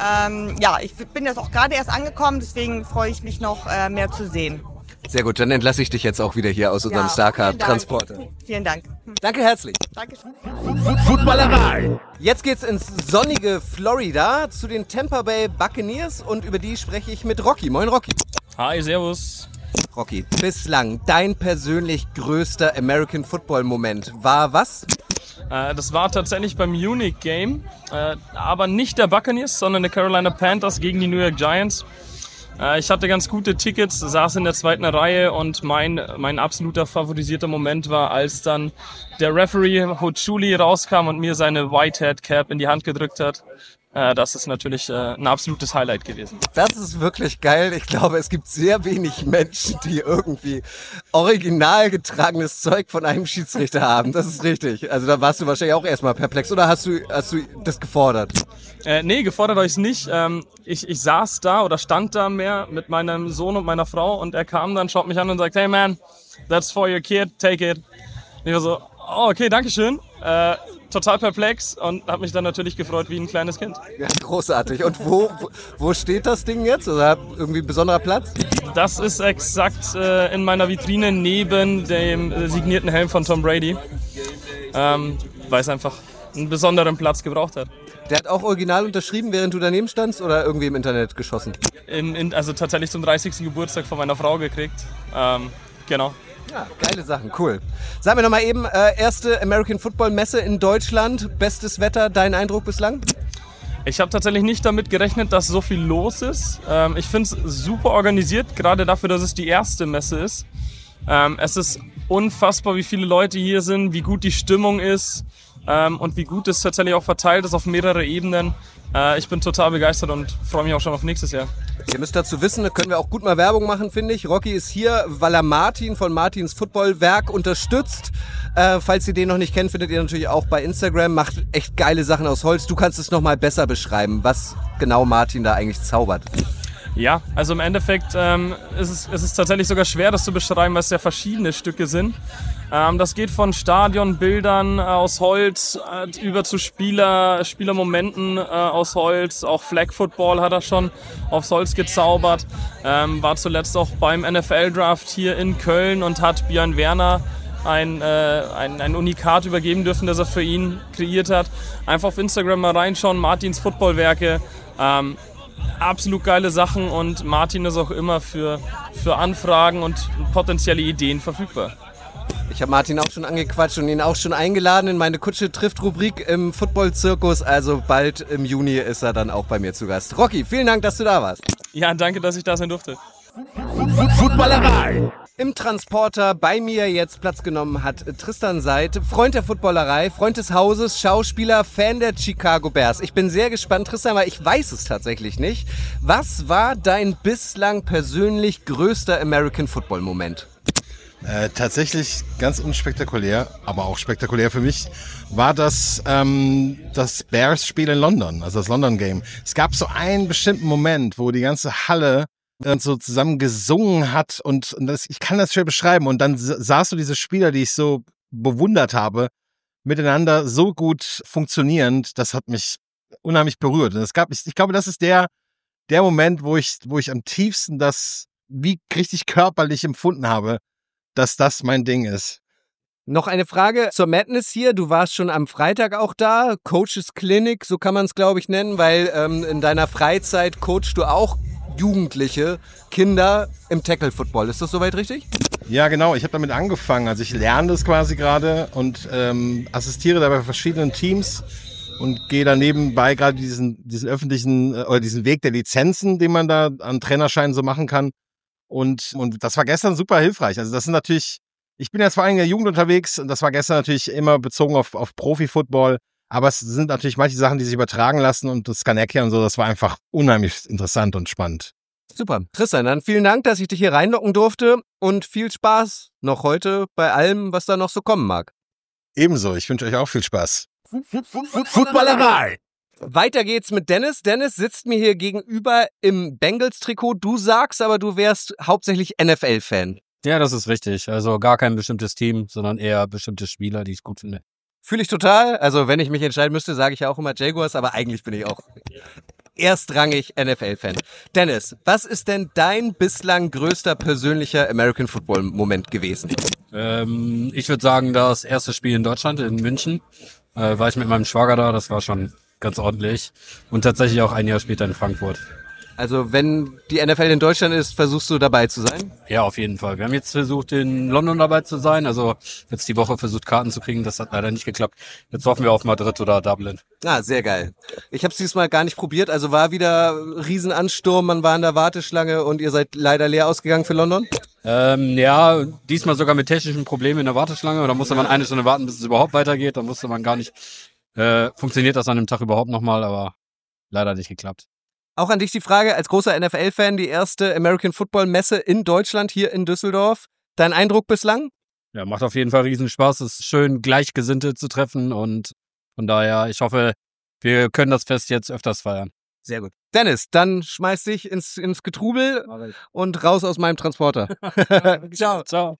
Ich bin jetzt auch gerade erst angekommen, deswegen freue ich mich noch mehr zu sehen. Sehr gut, dann entlasse ich dich jetzt auch wieder hier aus unserem Starcard-Transporter. Vielen Dank. Danke herzlich. Dankeschön. Footballerei. Jetzt geht's ins sonnige Florida zu den Tampa Bay Buccaneers und über die spreche ich mit Rocky. Moin Rocky. Hi, servus. Rocky, bislang dein persönlich größter American Football Moment war was? Das war tatsächlich beim Munich Game, aber nicht der Buccaneers, sondern der Carolina Panthers gegen die New York Giants. Ich hatte ganz gute Tickets, saß in der 2. Reihe und mein absoluter favorisierter Moment war, als dann der Referee Hochuli rauskam und mir seine Whitehead Cap in die Hand gedrückt hat. Das ist natürlich ein absolutes Highlight gewesen. Das ist wirklich geil. Ich glaube, es gibt sehr wenig Menschen, die irgendwie original getragenes Zeug von einem Schiedsrichter haben. Das ist richtig. Also da warst du wahrscheinlich auch erstmal perplex. Oder hast du das gefordert? Nee, gefordert habe ich es nicht. Ich saß da oder stand da mehr mit meinem Sohn und meiner Frau und er kam dann, schaut mich an und sagt, hey man, that's for your kid, take it. Und ich war so, oh, okay, dankeschön. Total perplex und habe mich dann natürlich gefreut wie ein kleines Kind. Ja, großartig. Und wo steht das Ding jetzt? Oder irgendwie ein besonderer Platz? Das ist exakt in meiner Vitrine neben dem signierten Helm von Tom Brady, weil es einfach einen besonderen Platz gebraucht hat. Der hat auch original unterschrieben, während du daneben standst oder irgendwie im Internet geschossen? Also tatsächlich zum 30. Geburtstag von meiner Frau gekriegt. Genau. Ja, geile Sachen, cool. Sag mir noch mal eben, erste American Football Messe in Deutschland, bestes Wetter, dein Eindruck bislang? Ich habe tatsächlich nicht damit gerechnet, dass so viel los ist. Ich finde es super organisiert, gerade dafür, dass es die erste Messe ist. Es ist unfassbar, wie viele Leute hier sind, wie gut die Stimmung ist und wie gut es tatsächlich auch verteilt ist auf mehrere Ebenen. Ich bin total begeistert und freue mich auch schon auf nächstes Jahr. Ihr müsst dazu wissen, da können wir auch gut mal Werbung machen, finde ich. Rocky ist hier, weil er Martin von Martins Footballwerk unterstützt. Falls ihr den noch nicht kennt, findet ihr natürlich auch bei Instagram. Macht echt geile Sachen aus Holz. Du kannst es noch mal besser beschreiben, was genau Martin da eigentlich zaubert. Ja, also im Endeffekt ist es tatsächlich sogar schwer, das zu beschreiben, weil es ja verschiedene Stücke sind. Das geht von Stadionbildern aus Holz über zu Spielermomenten aus Holz. Auch Flag Football hat er schon aufs Holz gezaubert. War zuletzt auch beim NFL-Draft hier in Köln und hat Björn Werner ein Unikat übergeben dürfen, das er für ihn kreiert hat. Einfach auf Instagram mal reinschauen, Martins Footballwerke. Absolut geile Sachen und Martin ist auch immer für Anfragen und potenzielle Ideen verfügbar. Ich habe Martin auch schon angequatscht und ihn auch schon eingeladen in meine Kutsche trifft Rubrik im Football-Zirkus. Also bald im Juni ist er dann auch bei mir zu Gast. Rocky, vielen Dank, dass du da warst. Ja, danke, dass ich da sein durfte. Footballerei. Im Transporter bei mir jetzt Platz genommen hat Tristan Seid, Freund der Footballerei, Freund des Hauses, Schauspieler, Fan der Chicago Bears. Ich bin sehr gespannt, Tristan, weil ich weiß es tatsächlich nicht. Was war dein bislang persönlich größter American Football Moment? Tatsächlich ganz unspektakulär, aber auch spektakulär für mich, war das Bears-Spiel in London, also das London-Game. Es gab so einen bestimmten Moment, wo die ganze Halle so zusammen gesungen hat und ich kann das schwer beschreiben. Und dann sahst du diese Spieler, die ich so bewundert habe, miteinander so gut funktionierend, das hat mich unheimlich berührt. Und ich glaube, das ist der Moment, wo ich am tiefsten das wie richtig körperlich empfunden habe, dass das mein Ding ist. Noch eine Frage zur Madness hier. Du warst schon am Freitag auch da. Coaches Clinic, so kann man es, glaube ich, nennen, weil in deiner Freizeit coachst du auch Jugendliche, Kinder im Tackle-Football. Ist das soweit richtig? Ja, genau. Ich habe damit angefangen. Also ich lerne das quasi gerade und assistiere dabei verschiedenen Teams und gehe da nebenbei gerade diesen öffentlichen oder diesen Weg der Lizenzen, den man da an Trainerscheinen so machen kann. Und das war gestern super hilfreich. Also das sind natürlich, ich bin ja vor allem in der Jugend unterwegs und das war gestern natürlich immer bezogen auf Profi-Football. Aber es sind natürlich manche Sachen, die sich übertragen lassen und das Skanecki und so, das war einfach unheimlich interessant und spannend. Super. Tristan, dann vielen Dank, dass ich dich hier reinlocken durfte und viel Spaß noch heute bei allem, was da noch so kommen mag. Ebenso, ich wünsche euch auch viel Spaß. Footballerei. Weiter geht's mit Dennis. Dennis sitzt mir hier gegenüber im Bengals-Trikot. Du sagst aber, du wärst hauptsächlich NFL-Fan. Ja, das ist richtig. Also gar kein bestimmtes Team, sondern eher bestimmte Spieler, die ich gut finde. Fühle ich total. Also wenn ich mich entscheiden müsste, sage ich ja auch immer Jaguars, aber eigentlich bin ich auch erstrangig NFL-Fan. Dennis, was ist denn dein bislang größter persönlicher American Football-Moment gewesen? Ich würde sagen, das erste Spiel in Deutschland, in München, war ich mit meinem Schwager da, das war schon ganz ordentlich. Und tatsächlich auch ein Jahr später in Frankfurt. Also wenn die NFL in Deutschland ist, versuchst du dabei zu sein? Ja, auf jeden Fall. Wir haben jetzt versucht, in London dabei zu sein. Also jetzt die Woche versucht, Karten zu kriegen. Das hat leider nicht geklappt. Jetzt hoffen wir auf Madrid oder Dublin. Ah, sehr geil. Ich habe es diesmal gar nicht probiert. Also war wieder Riesenansturm, man war in der Warteschlange und ihr seid leider leer ausgegangen für London? Ja, diesmal sogar mit technischen Problemen in der Warteschlange. Da musste man eine Stunde warten, bis es überhaupt weitergeht. Da wusste man gar nicht, funktioniert das an dem Tag überhaupt nochmal, aber leider nicht geklappt. Auch an dich die Frage, als großer NFL-Fan, die erste American Football Messe in Deutschland, hier in Düsseldorf. Dein Eindruck bislang? Ja, macht auf jeden Fall riesen Spaß. Es ist schön, Gleichgesinnte zu treffen und von daher, ich hoffe, wir können das Fest jetzt öfters feiern. Sehr gut. Dennis, dann schmeiß dich ins Getrubel und raus aus meinem Transporter. Ciao. Ciao.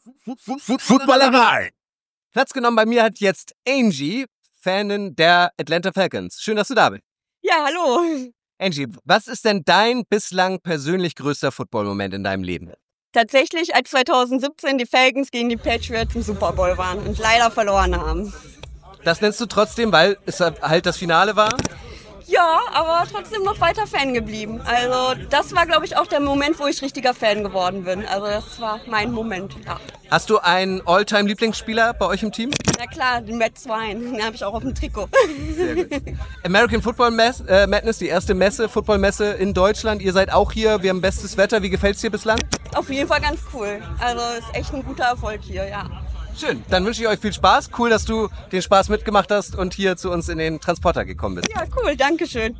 Footballerei. Platz genommen bei mir hat jetzt Angie, Fanin der Atlanta Falcons. Schön, dass du da bist. Ja, hallo. Angie, was ist denn dein bislang persönlich größter Football-Moment in deinem Leben? Tatsächlich, als 2017 die Falcons gegen die Patriots im Super Bowl waren und leider verloren haben. Das nennst du trotzdem, weil es halt das Finale war? Ja, aber trotzdem noch weiter Fan geblieben. Also das war, glaube ich, auch der Moment, wo ich richtiger Fan geworden bin. Also das war mein Moment, ja. Hast du einen All-Time-Lieblingsspieler bei euch im Team? Na klar, den Matt Swine, den habe ich auch auf dem Trikot. Sehr gut. American Football Madness, die erste Footballmesse in Deutschland. Ihr seid auch hier, wir haben bestes Wetter. Wie gefällt's dir bislang? Auf jeden Fall ganz cool. Also ist echt ein guter Erfolg hier, ja. Schön, dann wünsche ich euch viel Spaß. Cool, dass du den Spaß mitgemacht hast und hier zu uns in den Transporter gekommen bist. Ja, cool, danke schön.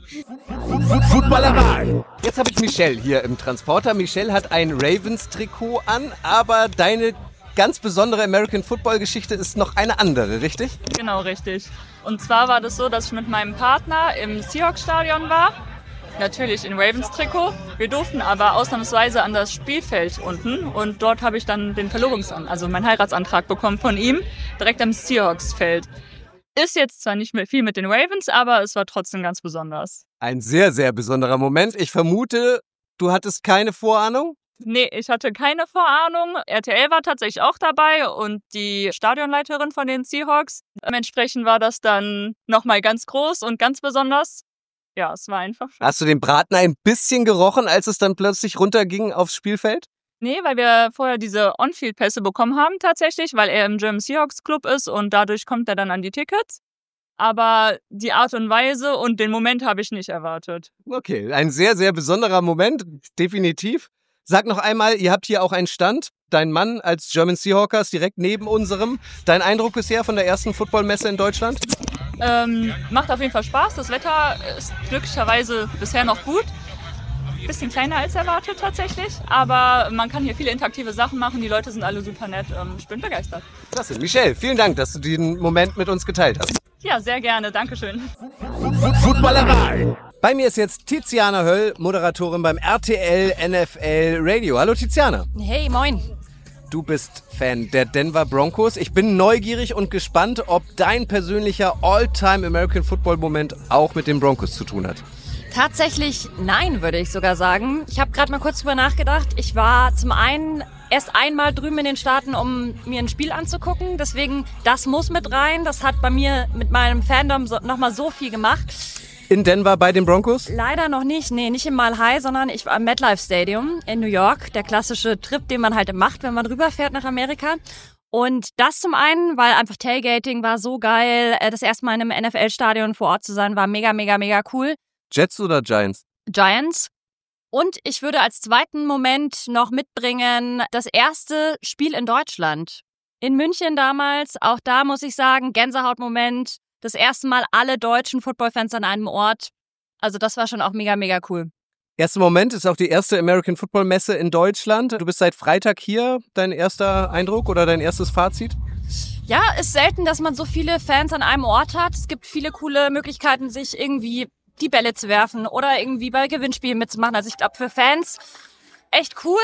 Footballerei. Jetzt habe ich Michelle hier im Transporter. Michelle hat ein Ravens-Trikot an, aber deine ganz besondere American Football-Geschichte ist noch eine andere, richtig? Genau, richtig. Und zwar war das so, dass ich mit meinem Partner im Seahawks-Stadion war. Natürlich in Ravens-Trikot. Wir durften aber ausnahmsweise an das Spielfeld unten und dort habe ich dann den also meinen Heiratsantrag bekommen von ihm, direkt am Seahawks-Feld. Ist jetzt zwar nicht mehr viel mit den Ravens, aber es war trotzdem ganz besonders. Ein sehr, sehr besonderer Moment. Ich vermute, du hattest keine Vorahnung? Nee, ich hatte keine Vorahnung. RTL war tatsächlich auch dabei und die Stadionleiterin von den Seahawks. Dementsprechend war das dann nochmal ganz groß und ganz besonders. Ja, es war einfach schön. Hast du den Braten ein bisschen gerochen, als es dann plötzlich runterging aufs Spielfeld? Nee, weil wir vorher diese On-Field-Pässe bekommen haben tatsächlich, weil er im German Seahawks Club ist und dadurch kommt er dann an die Tickets. Aber die Art und Weise und den Moment habe ich nicht erwartet. Okay, ein sehr, sehr besonderer Moment, definitiv. Sag noch einmal, ihr habt hier auch einen Stand. Dein Mann als German Seahawkers direkt neben unserem. Dein Eindruck bisher von der ersten Footballmesse in Deutschland? Macht auf jeden Fall Spaß. Das Wetter ist glücklicherweise bisher noch gut. Bisschen kleiner als erwartet tatsächlich. Aber man kann hier viele interaktive Sachen machen. Die Leute sind alle super nett. Ich bin begeistert. Klasse. Michelle, vielen Dank, dass du diesen Moment mit uns geteilt hast. Ja, sehr gerne. Dankeschön. Footballerei. Bei mir ist jetzt Tiziana Höll, Moderatorin beim RTL NFL Radio. Hallo Tiziana. Hey, moin. Du bist Fan der Denver Broncos. Ich bin neugierig und gespannt, ob dein persönlicher All-Time American Football Moment auch mit den Broncos zu tun hat. Tatsächlich nein, würde ich sogar sagen. Ich habe gerade mal kurz drüber nachgedacht. Ich war zum einen erst einmal drüben in den Staaten, um mir ein Spiel anzugucken. Deswegen, das muss mit rein. Das hat bei mir mit meinem Fandom nochmal so viel gemacht. In Denver bei den Broncos? Leider noch nicht. Nee, nicht im Mile High, sondern ich war im MetLife Stadium in New York. Der klassische Trip, den man halt macht, wenn man rüberfährt nach Amerika. Und das zum einen, weil einfach Tailgating war so geil. Das erste Mal in einem NFL-Stadion vor Ort zu sein, war mega, mega, mega cool. Jets oder Giants? Giants. Und ich würde als zweiten Moment noch mitbringen, das erste Spiel in Deutschland. In München damals, auch da muss ich sagen, Gänsehautmoment. Das erste Mal alle deutschen Footballfans an einem Ort. Also das war schon auch mega, mega cool. Erster Moment ist auch die erste American Football Messe in Deutschland. Du bist seit Freitag hier. Dein erster Eindruck oder dein erstes Fazit? Ja, ist selten, dass man so viele Fans an einem Ort hat. Es gibt viele coole Möglichkeiten, sich irgendwie die Bälle zu werfen oder irgendwie bei Gewinnspielen mitzumachen. Also ich glaube, für Fans echt cool.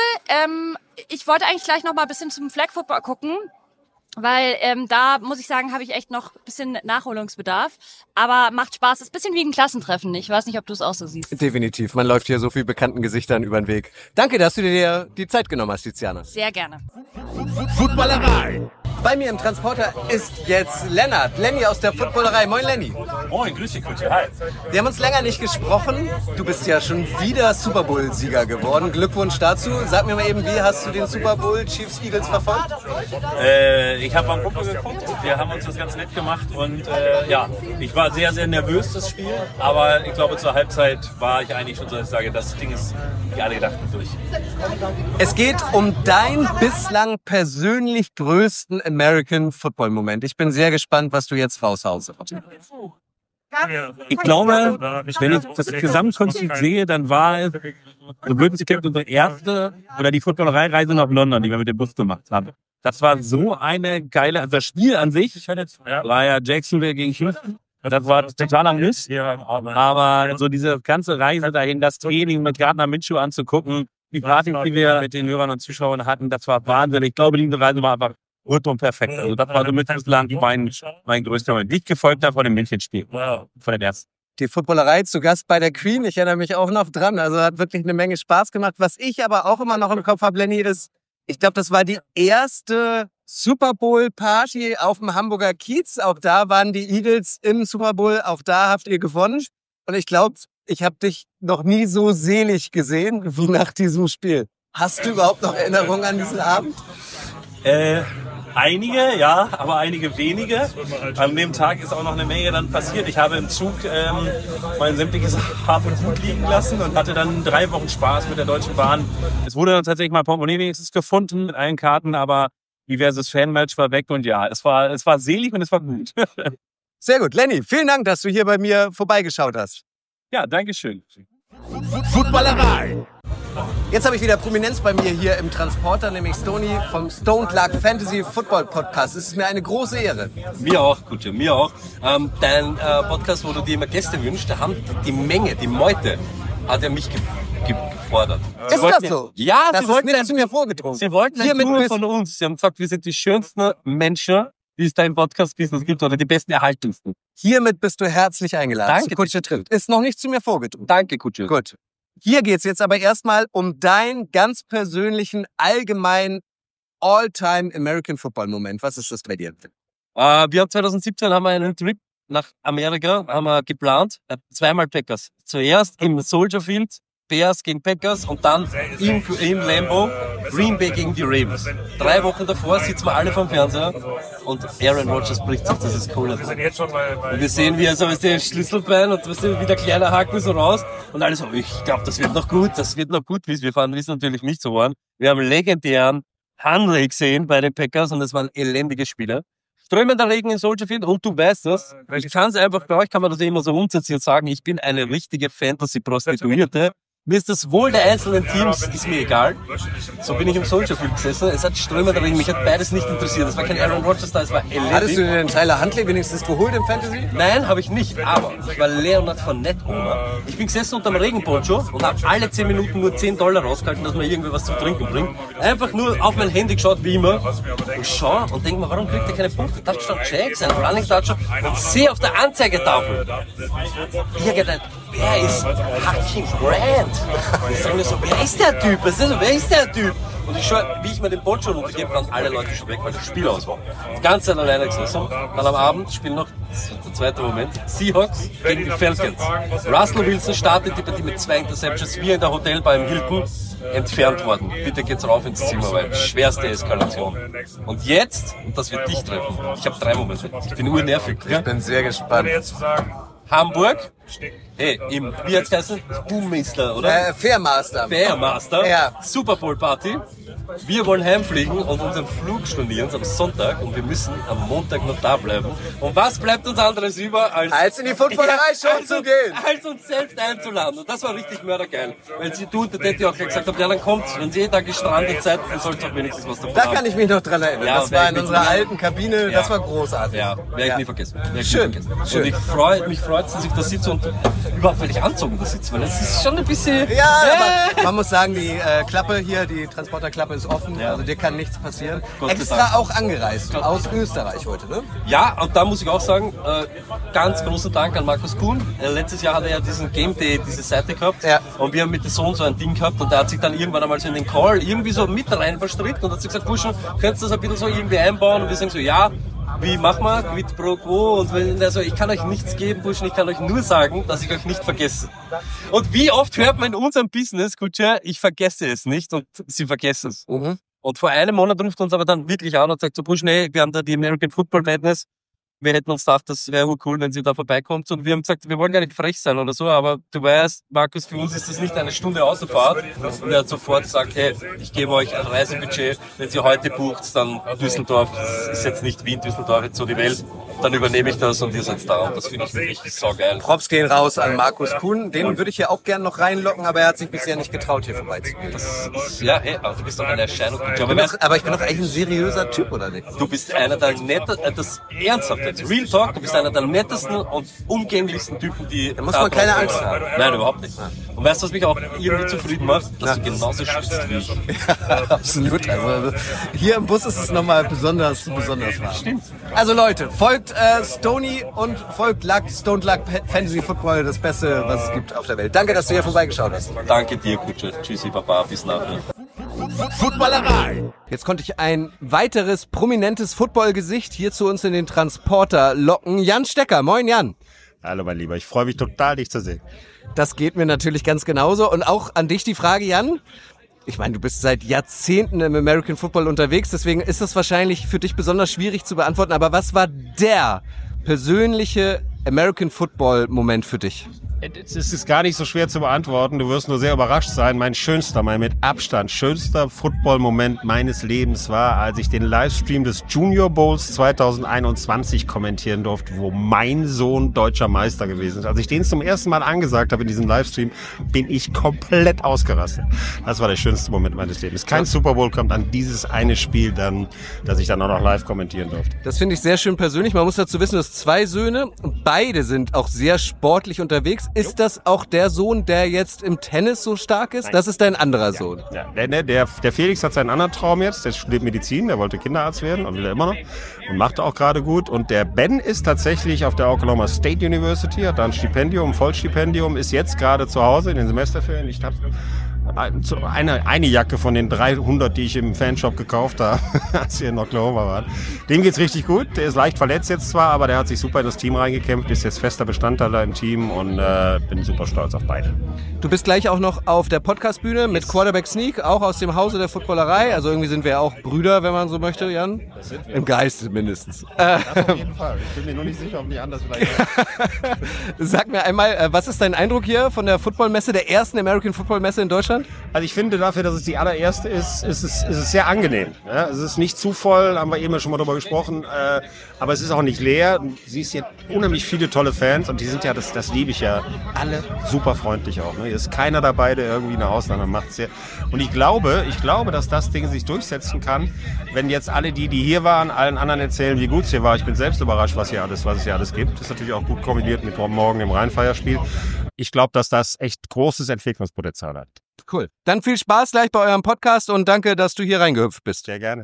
Ich wollte eigentlich gleich noch mal ein bisschen zum Flag Football gucken. Weil da, muss ich sagen, habe ich echt noch ein bisschen Nachholungsbedarf. Aber macht Spaß. Ist ein bisschen wie ein Klassentreffen. Ich weiß nicht, ob du es auch so siehst. Definitiv. Man läuft hier so viel bekannten Gesichtern über den Weg. Danke, dass du dir die Zeit genommen hast, Tiziana. Sehr gerne. Footballerei. Bei mir im Transporter ist jetzt Lennart. Lenny aus der Footballerei. Moin, Lenny. Moin, grüß dich, Kutsche. Hi. Wir haben uns länger nicht gesprochen. Du bist ja schon wieder Super Bowl-Sieger geworden. Glückwunsch dazu. Sag mir mal eben, wie hast du den Super Bowl Chiefs-Eagles verfolgt? Ich habe am Kumpel geguckt. Wir haben uns das ganz nett gemacht. Und ja, ich war sehr, sehr nervös, das Spiel. Aber ich glaube, zur Halbzeit war ich eigentlich schon so, dass ich sage, das Ding ist, wie alle gedacht, durch. Es geht um dein bislang persönlich größten American Football Moment. Ich bin sehr gespannt, was du jetzt raushaust. Ich glaube, wenn ich das Gesamtkonstrukt sehe, dann war es, so würden Sie unsere erste oder die Footballerei-Reise nach London, die wir mit dem Bus gemacht haben. Das war so eine geile, also das Spiel an sich war ja Jacksonville gegen Houston. Das war totaler Mist. Aber so diese ganze Reise dahin, das Training mit Gardner Minshew anzugucken, die Party, die wir mit den Hörern und Zuschauern hatten, das war Wahnsinn. Ich glaube, diese Reise war einfach rundum perfekt. Also das war so mit bislang mein größter Moment. Nicht gefolgt von dem Münchenspiel. Von den ersten. Die Footballerei zu Gast bei der Queen. Ich erinnere mich auch noch dran. Also hat wirklich eine Menge Spaß gemacht. Was ich aber auch immer noch im Kopf habe, Lenny, ist, ich glaube, das war die erste Super Bowl Party auf dem Hamburger Kiez. Auch da waren die Eagles im Super Bowl. Auch da habt ihr gewonnen. Und ich glaube, ich habe dich noch nie so selig gesehen wie nach diesem Spiel. Hast du überhaupt noch Erinnerungen an diesen Abend? Einige, ja, aber einige wenige. An dem Tag ist auch noch eine Menge dann passiert. Ich habe im Zug mein sämtliches Hab und Gut liegen lassen und hatte dann 3 Wochen Spaß mit der Deutschen Bahn. Es wurde dann tatsächlich mal Portemonnaie wenigstens gefunden mit allen Karten, aber diverses Fanmatch war weg und ja, es war selig und es war gut. Sehr gut. Lenny, vielen Dank, dass du hier bei mir vorbeigeschaut hast. Ja, danke schön. Footballerei. Jetzt habe ich wieder Prominenz bei mir hier im Transporter, nämlich Stony vom Stoned Luck Fantasy Football Podcast. Es ist mir eine große Ehre. Mir auch, Kutsche, mir auch. Dein Podcast, wo du dir immer Gäste wünschst, da haben die Menge, die Meute, hat ja mich gefordert. Ist das so? Ja, das ist nicht zu mir vorgedrungen. Sie wollten Hiermit ein Tour von uns. Sie haben gesagt, wir sind die schönsten Menschen, die es da im Podcast-Business gibt, oder die besten, erhaltensten. Hiermit bist du herzlich eingeladen. Danke. Zu Kutsche trifft. Ist noch nicht zu mir vorgedrungen. Danke, Kutsche. Gut. Hier geht's jetzt aber erstmal um deinen ganz persönlichen, allgemeinen All-Time American Football Moment. Was ist das bei dir? Wir haben 2017 einen Trip nach Amerika geplant. 2-mal Packers. Zuerst im Soldier Field, Bears gegen Packers und dann im Lambeau Green Bay gegen die Ravens. 3 Wochen davor sitzen wir alle vom Fernseher und Aaron Rodgers bricht sich dieses Kohle. Und wir sehen, wie er so ist der Schlüsselbein und wie der kleine Haken so raus und alle so, ich glaube, das wird noch gut, bis wir fahren, ist natürlich nicht so geworden. Wir haben legendären Henry gesehen bei den Packers und das waren elendige Spiele. Strömender Regen in Soldier Field und du weißt das. Ich kann es einfach, bei euch kann man das immer so umsetzen und sagen, ich bin eine richtige Fantasy-Prostituierte. Mir ist das Wohl der einzelnen Teams, ist mir egal. So bin ich im Soldier Field gesessen. Es hat strömender Regen, mich hat beides nicht interessiert. Es war kein Aaron Rodgers da, es war elendig. Hattest du den Tyler Huntley wenigstens geholt im Fantasy? Nein, habe ich nicht, aber ich war Leonard Fournette Owner. Ich bin gesessen unterm Regenponcho und habe alle 10 Minuten nur $10 rausgehalten, dass mir irgendwie was zum Trinken bringt. Einfach nur auf mein Handy geschaut, wie immer. Und schau und denke mir, warum kriegt er keine Punkte? Touchdown Jacks, ein Running Touchdown. Und sehe auf der Anzeigetafel. Wer ist Hakim Grant? Ich sage mir so, wer ist der Typ? Wer ist der Typ? Und ich schaue, wie ich mir den Ball schon untergebe, waren alle Leute schon weg, weil das Spiel aus war. Die ganze Zeit alleine gesessen. Dann am Abend spielen noch, der zweite Moment, Seahawks gegen die Falcons. Russell Wilson startet die Partie mit 2 Interceptions, wir in der Hotelbar im Hilton, entfernt worden. Bitte geht's rauf ins Zimmer, weil schwerste Eskalation. Und jetzt, und das wird dich treffen, ich habe 3 Momente, ich bin urnervig. Ich bin sehr gespannt. Hamburg, wie hat's geheißen? Boommaster, oder? Fairmaster. Ja. Super Bowl Party. Wir wollen heimfliegen und unseren Flug stornieren am Sonntag und wir müssen am Montag noch da bleiben. Und was bleibt uns anderes über, als in die Footballerei-Show zu gehen? Als uns selbst einzuladen. Und das war richtig mördergeil. Weil du und der Daddy auch gesagt haben, ja dann kommt, wenn ihr da gestrandet seid, dann sollt ihr auch wenigstens was davon haben. Da kann ich mich noch dran erinnern. Ja, das war in unserer alten Kabine, das war großartig. Ja, werde ich nie vergessen. Schön. Und mich freut es, dass ich da sitze und überhaupt, weil ich anzogen da sitze, weil es ist schon ein bisschen... Ja, aber man muss sagen, die Klappe hier, die Transporterklappe ist offen, also dir kann nichts passieren. Extra auch angereist aus Österreich heute, ne? Ja, und da muss ich auch sagen, ganz großen Dank an Markus Kuhn. Letztes Jahr hat er ja diesen Game Day, diese Seite gehabt und wir haben mit dem Sohn so ein Ding gehabt und der hat sich dann irgendwann einmal so in den Call irgendwie so mit rein verstrickt und hat sich gesagt, Burschen, könntest du das ein bisschen so irgendwie einbauen? Und wir sagen so, ja, wie machen wir? Quid pro quo. Und also, ich kann euch nichts geben, Burschen, ich kann euch nur sagen, dass ich euch nicht vergesse. Und wie oft hört man in unserem Business, Kutscher, ich vergesse es nicht und sie vergessen es. Und vor einem Monat ruft uns aber dann wirklich an und sagt so, Burschen, wir haben da die American Football Madness. Wir hätten uns gedacht, das wäre cool, wenn sie da vorbeikommt. Und wir haben gesagt, wir wollen gar nicht frech sein oder so, aber du weißt, Markus, für uns ist das nicht eine Stunde Autofahrt. Und er hat sofort gesagt, hey, ich gebe euch ein Reisebudget. Wenn ihr heute bucht, dann Düsseldorf, das ist jetzt nicht Wien, Düsseldorf, jetzt so die Welt. Dann übernehme ich das und ihr seid da. Und das finde ich wirklich saugeil. Props gehen raus an Markus Kuhn. Den würde ich hier auch gerne noch reinlocken, aber er hat sich bisher nicht getraut, hier vorbeizugehen. Ja, hey, aber du bist doch eine Erscheinung. Aber ich bin doch eigentlich ein seriöser Typ, oder nicht? Du bist einer der nettesten, das ernsthaft jetzt, Real Talk, du bist einer der nettesten und umgänglichsten Typen, die... Da muss man keine Angst haben. Nein, überhaupt nicht. Und weißt du, was mich auch irgendwie zufrieden macht? Dass du genauso schwitzt wie ich. Ja, absolut. Also hier im Bus ist es nochmal besonders warm. Stimmt. Also Leute, folgt Stony und folgt Stoned Luck Fantasy Football, das Beste, was es gibt auf der Welt. Danke, dass du hier vorbeigeschaut hast. Danke dir, Kutsche. Tschüssi, Papa, bis nachher. Footballerei. Jetzt konnte ich ein weiteres prominentes Footballgesicht hier zu uns in den Transporter locken. Jan Stecker. Moin, Jan. Hallo mein Lieber, ich freue mich total, dich zu sehen. Das geht mir natürlich ganz genauso. Und auch an dich die Frage, Jan. Ich meine, du bist seit Jahrzehnten im American Football unterwegs, deswegen ist das wahrscheinlich für dich besonders schwierig zu beantworten. Aber was war der persönliche American Football Moment für dich? Es ist gar nicht so schwer zu beantworten. Du wirst nur sehr überrascht sein. Mein mit Abstand schönster Football-Moment meines Lebens war, als ich den Livestream des Junior Bowls 2021 kommentieren durfte, wo mein Sohn deutscher Meister gewesen ist. Als ich den zum ersten Mal angesagt habe in diesem Livestream, bin ich komplett ausgerastet. Das war der schönste Moment meines Lebens. Kein Super Bowl kommt an dieses eine Spiel dann, dass ich dann auch noch live kommentieren durfte. Das finde ich sehr schön persönlich. Man muss dazu wissen, du hast 2 Söhne und beide sind auch sehr sportlich unterwegs. Ist das auch der Sohn, der jetzt im Tennis so stark ist? Nein. Das ist dein anderer Sohn. Ja, der Felix hat seinen anderen Traum jetzt. Der studiert Medizin, der wollte Kinderarzt werden und will er immer noch und macht auch gerade gut. Und der Ben ist tatsächlich auf der Oklahoma State University, hat da ein Stipendium, ein Vollstipendium, ist jetzt gerade zu Hause in den Semesterferien. Ich habe eine Jacke von den 300, die ich im Fanshop gekauft habe, als wir in Oklahoma waren. Dem geht's richtig gut. Der ist leicht verletzt jetzt zwar, aber der hat sich super in das Team reingekämpft, ist jetzt fester Bestandteil da im Team und bin super stolz auf beide. Du bist gleich auch noch auf der Podcastbühne mit Quarterback Sneak, auch aus dem Hause der Footballerei. Also irgendwie sind wir ja auch Brüder, wenn man so möchte, Jan. Im Geiste mindestens. Das auf jeden Fall. Ich bin mir nur nicht sicher, ob nicht anders vielleicht. Sag mir einmal, was ist dein Eindruck hier von der Footballmesse, der ersten American Football Messe in Deutschland? Also ich finde dafür, dass es die allererste ist, ist es sehr angenehm. Ja, es ist nicht zu voll, haben wir eben schon mal drüber gesprochen, aber es ist auch nicht leer. Du siehst hier unheimlich viele tolle Fans und die sind ja, das liebe ich ja, alle super freundlich auch. Ne? Hier ist keiner dabei, der irgendwie eine Ausnahme macht. Und ich glaube, dass das Ding sich durchsetzen kann, wenn jetzt alle die hier waren, allen anderen erzählen, wie gut es hier war. Ich bin selbst überrascht, was es hier alles gibt. Das ist natürlich auch gut kombiniert mit morgen im Rheinfeierspiel. Ich glaube, dass das echt großes Entwicklungspotenzial hat. Cool. Dann viel Spaß gleich bei eurem Podcast und danke, dass du hier reingehüpft bist. Sehr gerne.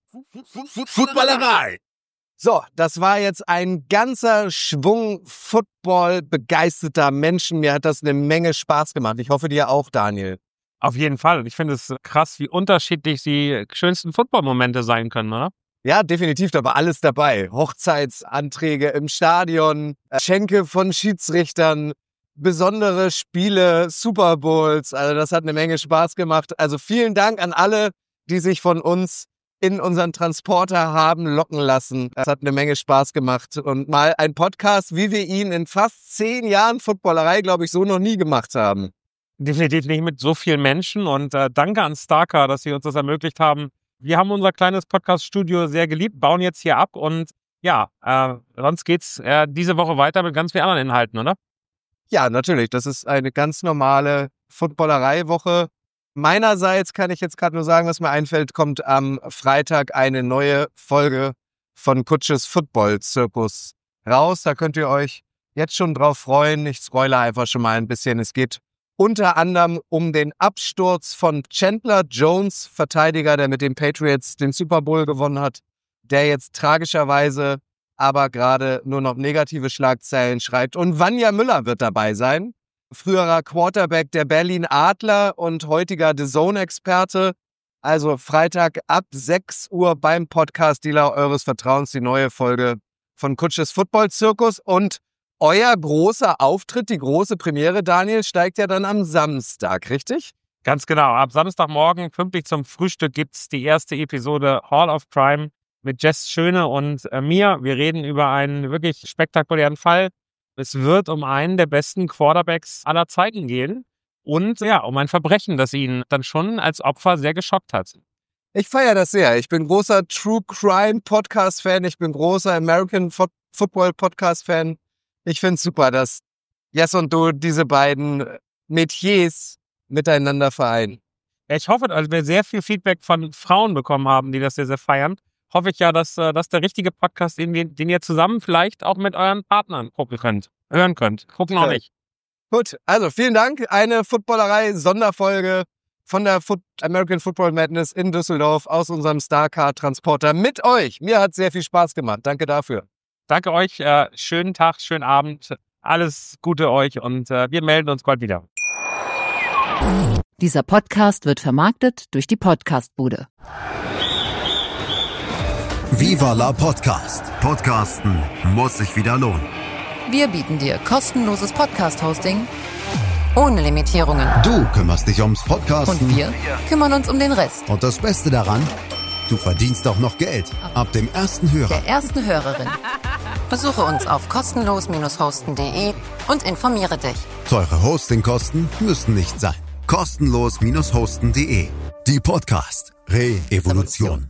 Footballerei. So, das war jetzt ein ganzer Schwung Football-begeisterter Menschen. Mir hat das eine Menge Spaß gemacht. Ich hoffe, dir auch, Daniel. Auf jeden Fall. Ich finde es krass, wie unterschiedlich die schönsten Football-Momente sein können, oder? Ja, definitiv, da war alles dabei. Hochzeitsanträge im Stadion, Schenke von Schiedsrichtern, besondere Spiele, Super Bowls. Also das hat eine Menge Spaß gemacht. Also vielen Dank an alle, die sich von uns in unseren Transporter haben locken lassen. Es hat eine Menge Spaß gemacht. Und mal ein Podcast, wie wir ihn in fast 10 Jahren Footballerei, glaube ich, so noch nie gemacht haben. Definitiv nicht mit so vielen Menschen. Und danke an Starker, dass sie uns das ermöglicht haben. Wir haben unser kleines Podcast-Studio sehr geliebt, bauen jetzt hier ab. Und ja, sonst geht's diese Woche weiter mit ganz vielen anderen Inhalten, oder? Ja, natürlich. Das ist eine ganz normale Footballerei-Woche. Meinerseits kann ich jetzt gerade nur sagen, was mir einfällt, kommt am Freitag eine neue Folge von Kutsches Football-Zirkus raus. Da könnt ihr euch jetzt schon drauf freuen. Ich spoilere einfach schon mal ein bisschen. Es geht unter anderem um den Absturz von Chandler Jones, Verteidiger, der mit den Patriots den Super Bowl gewonnen hat, der jetzt tragischerweise aber gerade nur noch negative Schlagzeilen schreibt. Und Vanja Müller wird dabei sein, früherer Quarterback der Berlin Adler und heutiger DAZN-Experte. Also Freitag ab 6 Uhr beim Podcast-Dealer eures Vertrauens die neue Folge von Kutsches Football-Zirkus. Und euer großer Auftritt, die große Premiere, Daniel, steigt ja dann am Samstag, richtig? Ganz genau. Ab Samstagmorgen, pünktlich zum Frühstück, gibt's die erste Episode Hall of Crime mit Jess Schöne und mir. Wir reden über einen wirklich spektakulären Fall. Es wird um einen der besten Quarterbacks aller Zeiten gehen und ja, um ein Verbrechen, das ihn dann schon als Opfer sehr geschockt hat. Ich feiere das sehr. Ich bin großer True Crime Podcast Fan. Ich bin großer American Football Podcast Fan. Ich finde es super, dass Jess und du diese beiden Metiers miteinander vereinen. Ich hoffe, als wir sehr viel Feedback von Frauen bekommen haben, die das sehr, sehr feiern, hoffe ich ja, dass der richtige Podcast, den ihr zusammen vielleicht auch mit euren Partnern hören könnt. Gucken noch nicht. Gut, also vielen Dank. Eine Footballerei-Sonderfolge von der American Football Madness in Düsseldorf aus unserem Starcar-Transporter mit euch. Mir hat sehr viel Spaß gemacht. Danke dafür. Danke euch. Schönen Tag, schönen Abend. Alles Gute euch und wir melden uns bald wieder. Dieser Podcast wird vermarktet durch die Podcastbude. Viva la Podcast. Podcasten muss sich wieder lohnen. Wir bieten dir kostenloses Podcast-Hosting ohne Limitierungen. Du kümmerst dich ums Podcasten. Und wir kümmern uns um den Rest. Und das Beste daran, du verdienst auch noch Geld. Ab dem ersten Hörer. Der ersten Hörerin. Besuche uns auf kostenlos-hosten.de und informiere dich. Teure Hostingkosten müssen nicht sein. Kostenlos-hosten.de. Die Podcast Re-Evolution.